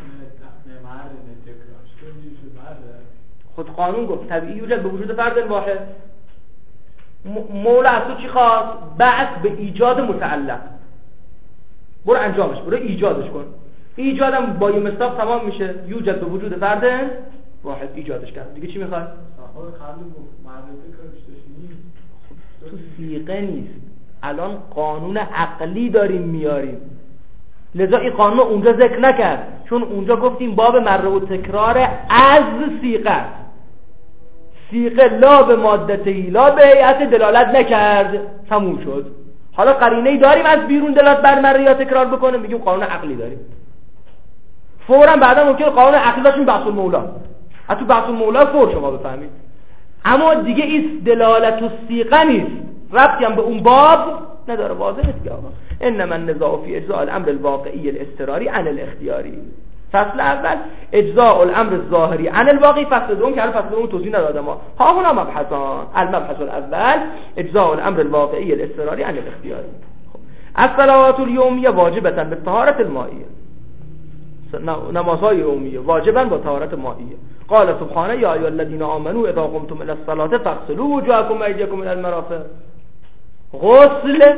خود قانون گفت طبیعی یوجد به وجود فرد واحد. مولا از تو چی خواست؟ بعث به ایجاد متعلق. برو انجامش، برو ایجادش کن. ایجادم با یه مصداق تمام میشه، یوجد به وجود فرد واحد، ایجادش کرد. دیگه چی میخواد؟ آقا قبل گفت معرفه کارش داشت نیست، تو سیغه نیست. الان قانون عقلی داریم میاریم، لذا این قانون اونجا ذکر نکرد، چون اونجا گفتیم باب مره و تکرار از سیغه. سیغه لا به مادته لا به هیئت دلالت نکرد، تموم شد. حالا قرینه‌ای داریم از بیرون دلالت بر مره یا تکرار بکنه، میگیم قانون عقلی داریم. فوراً بعدا ممکنه قانون عقلی داشتیم بحث المولا، حتی بحث المولا فور شما بفهمید، اما دیگه این دلالت و سیغه نیست، ربطی هم به اون باب نداره. واضحه دیگه آقا. انما النزاع فی اجزاء الامر الواقعی الاضطراری عن الاختیاری. فصل اول اجزاء الامر الظاهری عن الواقعی، فصل دوم که الان فصل دوم توضیح ندادم ما. ها هنا مبحثان. المبحث الاول اجزاء الامر الواقعی الاضطراری عن الاختیاری. الصلوات اليوميه واجبه بالطهاره المائيه، نمازهای یومیه واجباً با طهارت مائیه. قال سبحانه یا ایها الذین آمنوا اذا قمتم الى الصلاه فاغسلوا وجوهکم و ایدیکم الى المرافق. غسل،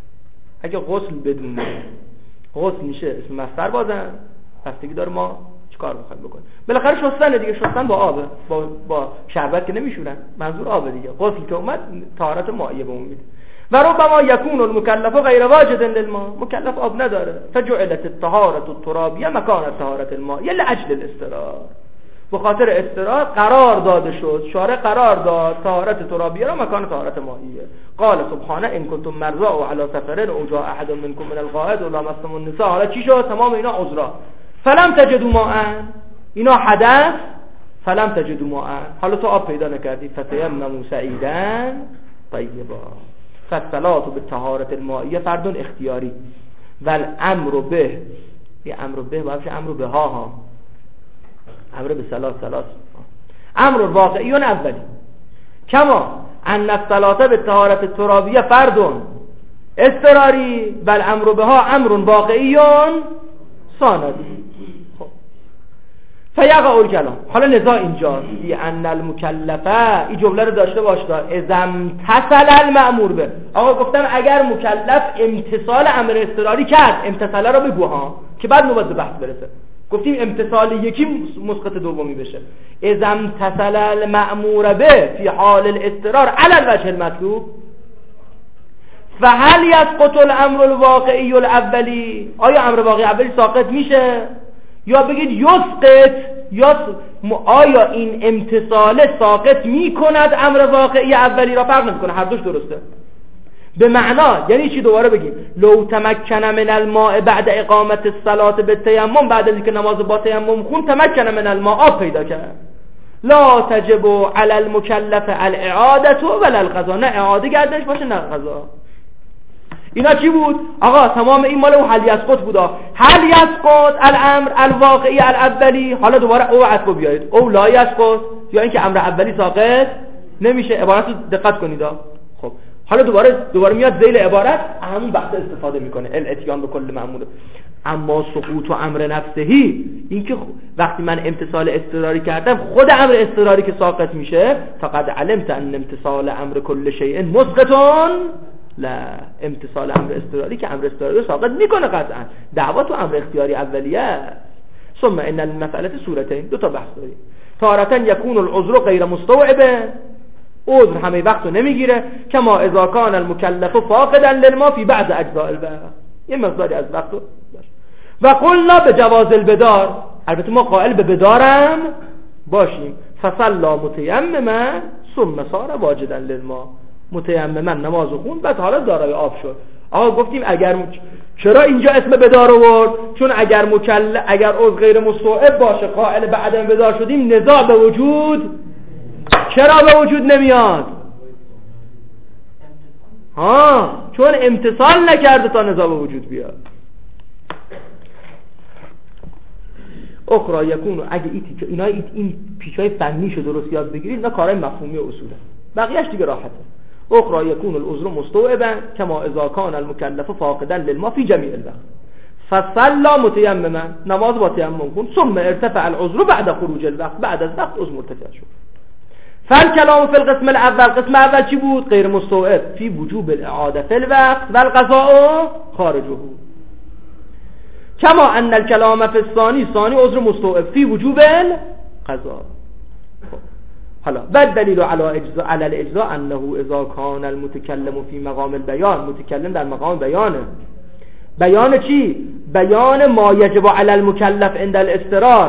اگه غسل بدون غسل میشه اسم مصدر بازن، پس دیگه داره ما چیکار میخواد بکنه؟ بالاخره شستن دیگه، شستن با آب، با با شربت که نمیشورن، منظور آب دیگه. غسل که اومد طهارت مائیه به اون میده. و ربما یکون المکلف غیر واجد للماء، مکلف آب نداره، فجعلت الطهارة الترابیه مکان طهارت المائیه لاجل الاضطرار، به خاطر اضطرار قرار داده شد، شارع قرار داد طهارت ترابیه را مکان طهارت مائیه. قال سبحانه ان کنتم مرضى او علی سفر او جاء احد منکم من الغائط او لامستم النساء. حالا چی شد؟ تمام اینا عذرا. فلم تجدوا ماء، اینا حدث، فلم تجدوا ماء، حالا تو آب پیدا نکردی، فتیمموا سعیدا طیبا. فالصلاة بالطهارة المائیه فرد اختیاری و الامر به، یه امر به باشه امر به ها ها امر به صلاة صلاة امر واقعی اولی، کما ان الصلاة بالطهارة الترابیه فرد اضطراری و الامر بها امر واقعی ساندی. فیقع الکلام، حالا نزاع اینجاست، بی ان المکلفه، این جمله رو داشته باشید، اذا امتثل المأمور به. آقا گفتم اگر مکلف امتثال امر اضطراری کرد، امتثال رو بگو ها که بعد نوبت به بحث برسه. گفتیم امتثال یکی مسقط دومی بشه. اذا امتثل المأمور به فی حال الاضطرار علی الوجه المطلوب، فهل یسقط الامر الواقعی الاولی، آیا امر واقعی اولی ساقط میشه؟ یا بگید یسقط، یا آیا این امتثال ساقط میکند امر واقعی اولی را؟ فرق نمیکنه، هر دوش درسته. به معنا یعنی چی؟ دوباره بگیم لو تمکن من الماء بعد اقامت الصلاة بالتیمم، بعد از اینکه نماز با تیمم خون تمکن من الماء، آب پیدا کرد، لا تجب علی المکلف الاعاده ولا القضا، نه اعاده گردنش باشه نه قضا. اینا چی بود؟ آقا تمام این مال او حل یسقط بودا. حل یسقط الامر الواقعی الاولی، حالا دوباره او عطف بیارید، او لا یسقط، یا اینکه امر اولی ساقط نمیشه. عبارت رو دقت کنید. خب حالا دوباره دوباره میاد ذیل عبارت همون بحث استفاده میکنه، الاتیان به کل مأمور. اما سقوط و امر نفسهی، اینکه وقتی من امتثال اضطراری کردم خود امر اضطراری که ساقط میشه، فقد علمت ان امتثال امر کل شیء مسقطون، لا، امتثال امر اضطراری که امر اضطراری ساقط میکنه قطعا. دعوا تو امر اختیاری اولیه. ثم ان المساله صورتين، دو تا بحث داریم. تارة یکون العذر غیر مستوعب، عذر همه وقت رو نمیگیره، کما اذا کان المکلف فاقدا للما فی بعض اجزاء الوقت، یه مقداری از وقت رو. و قلنا به جواز البدار، البته ما قائل به بدارم باشیم. فصلا متیمما ثم صار واجدا للما، متیمما نماز خون بعد حالا دارای آب شد. آقا گفتیم اگر مک... چرا اینجا اسم بدار آورد؟ چون اگر مکلف اگر عضو غیر مستوعب باشه قائل به عدم بدار شدیم، نزاع به وجود چرا به وجود نمیاد؟ ها چون امتثال نکرده تا نزاع به وجود بیاد. اخرى یکونو، اگه اینا این پیچای فنیشو درست یاد بگیرید، اینا کارهای مفهومی و اصوله، بقیه‌اش دیگه راحته. اخرى یکون العذر مستوعبا کما اذا کان المکلف فاقدا للما فی جمیع الوقت، فصلى متیمما، نماز با تیمم کن، ثم ارتفع العذر بعد خروج الوقت، بعد از وقت عذر مرتفع شد. فالكلام في القسم الاول، قسم اول چی بود؟ غیر مستوعب، فی وجوب الاعاده فی الوقت و القضاء خارجه، کما ان الكلام في الثاني، ثاني عذر مستوعب، فی وجوب القضاء. حالا بعد دلیل على اجزاء على الاجزاء انه اذا كان المتكلم في مقام البيان، متکلم در مقام بیانه. بیان چی؟ بیان ما یجب علی المکلف عند الاضطرار،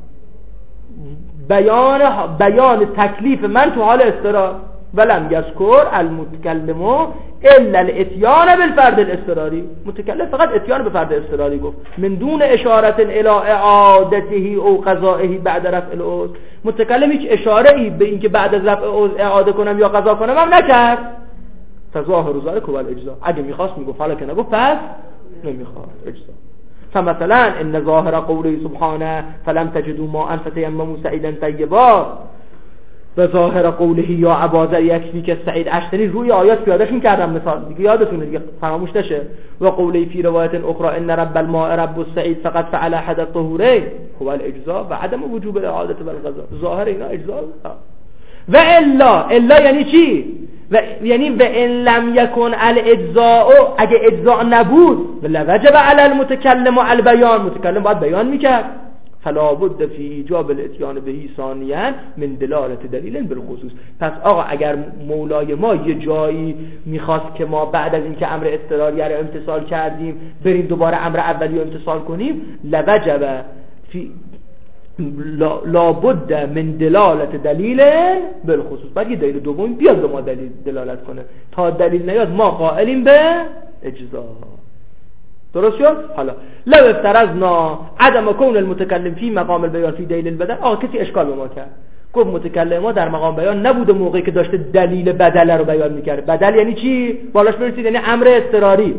بیان بیان تکلیف من تو حال اضطرار. ولم یذکر المتکلم الا الاتیان بالفرد الاضطراری، متکلم فقط اتیان به فرد اضطراری گفت، من دون اشاره الى اعادته او قضائه بعد رفع العذر. متکلم هیچ اشاره ای به اینکه بعد از رفع عذر اعاده کنم یا قضا کنم هم نکرد. تظاهر ذلك والاجزاء، اگه میخواست میگفت، حالا که نگفت پس نمیخواد اجزاء. فمثلا ان ظاهر قوله سبحانه فلم تجدوا ماء فتيمموا سعيدا طيبا، و ظاهر قوله یا عباده یکفی که سعید اشتری روی آیات پیادهشون کردم مثال دیگه، یادتونه دیگه فراموش نشه. و قوله فی روایت اخرى ان رب الماء رب السعید فقط فعل احد الطهورین هو الاجزاء و عدم وجوب الاعاده والقضاء. ظاهر اینا اجزاء. و الا، الا یعنی چی؟ و یعنی و ان لم یکن الاجزاء، اگه اجزاء نبود، ولا وجب علی المتکلم البیان، متکلم باید بیان میکرد. فلا بد فی ایجاب الاتیان بهی ثانیاً من دلالت دلیل بالخصوص. پس آقا اگر مولای ما یه جایی میخواست که ما بعد از اینکه امر اضطراری رو امتثال کردیم بریم دوباره امر اولی رو امتثال کنیم، لوجب فی لا, لا بد من دلالت دلیل بالخصوص، بعد یه دلیل دوم بیاد به ما دلیل دلالت کنه. تا دلیل نیاد ما قائلیم به اجزا. درست شد؟ حالا لو افترضنا عدم کون المتکلم فی مقام البیان فی دلیل البدل، آقا کسی اشکال به ما کرد، گفت متکلم ما در مقام بیان نبوده موقعی که داشته دلیل بدل رو بیان میکرد. بدل یعنی چی؟ بالاش برسید یعنی امر اضطراری.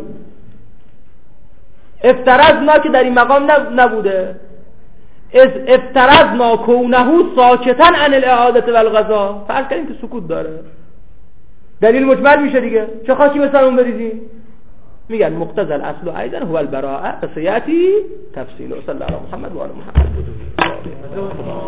افترضنا که در این مقام نبوده، از افترضنا کونه ساکتا عن الاعاده والقضا، فرض کردیم که سکوت داره، دلیل مجمل میشه دیگه، چه خاصی مثلا اون بریزی؟ میگن مقتضى الاصل ایضا هو البراءه، فسیاتی تفصیل. صلی الله علی محمد و آل محمد.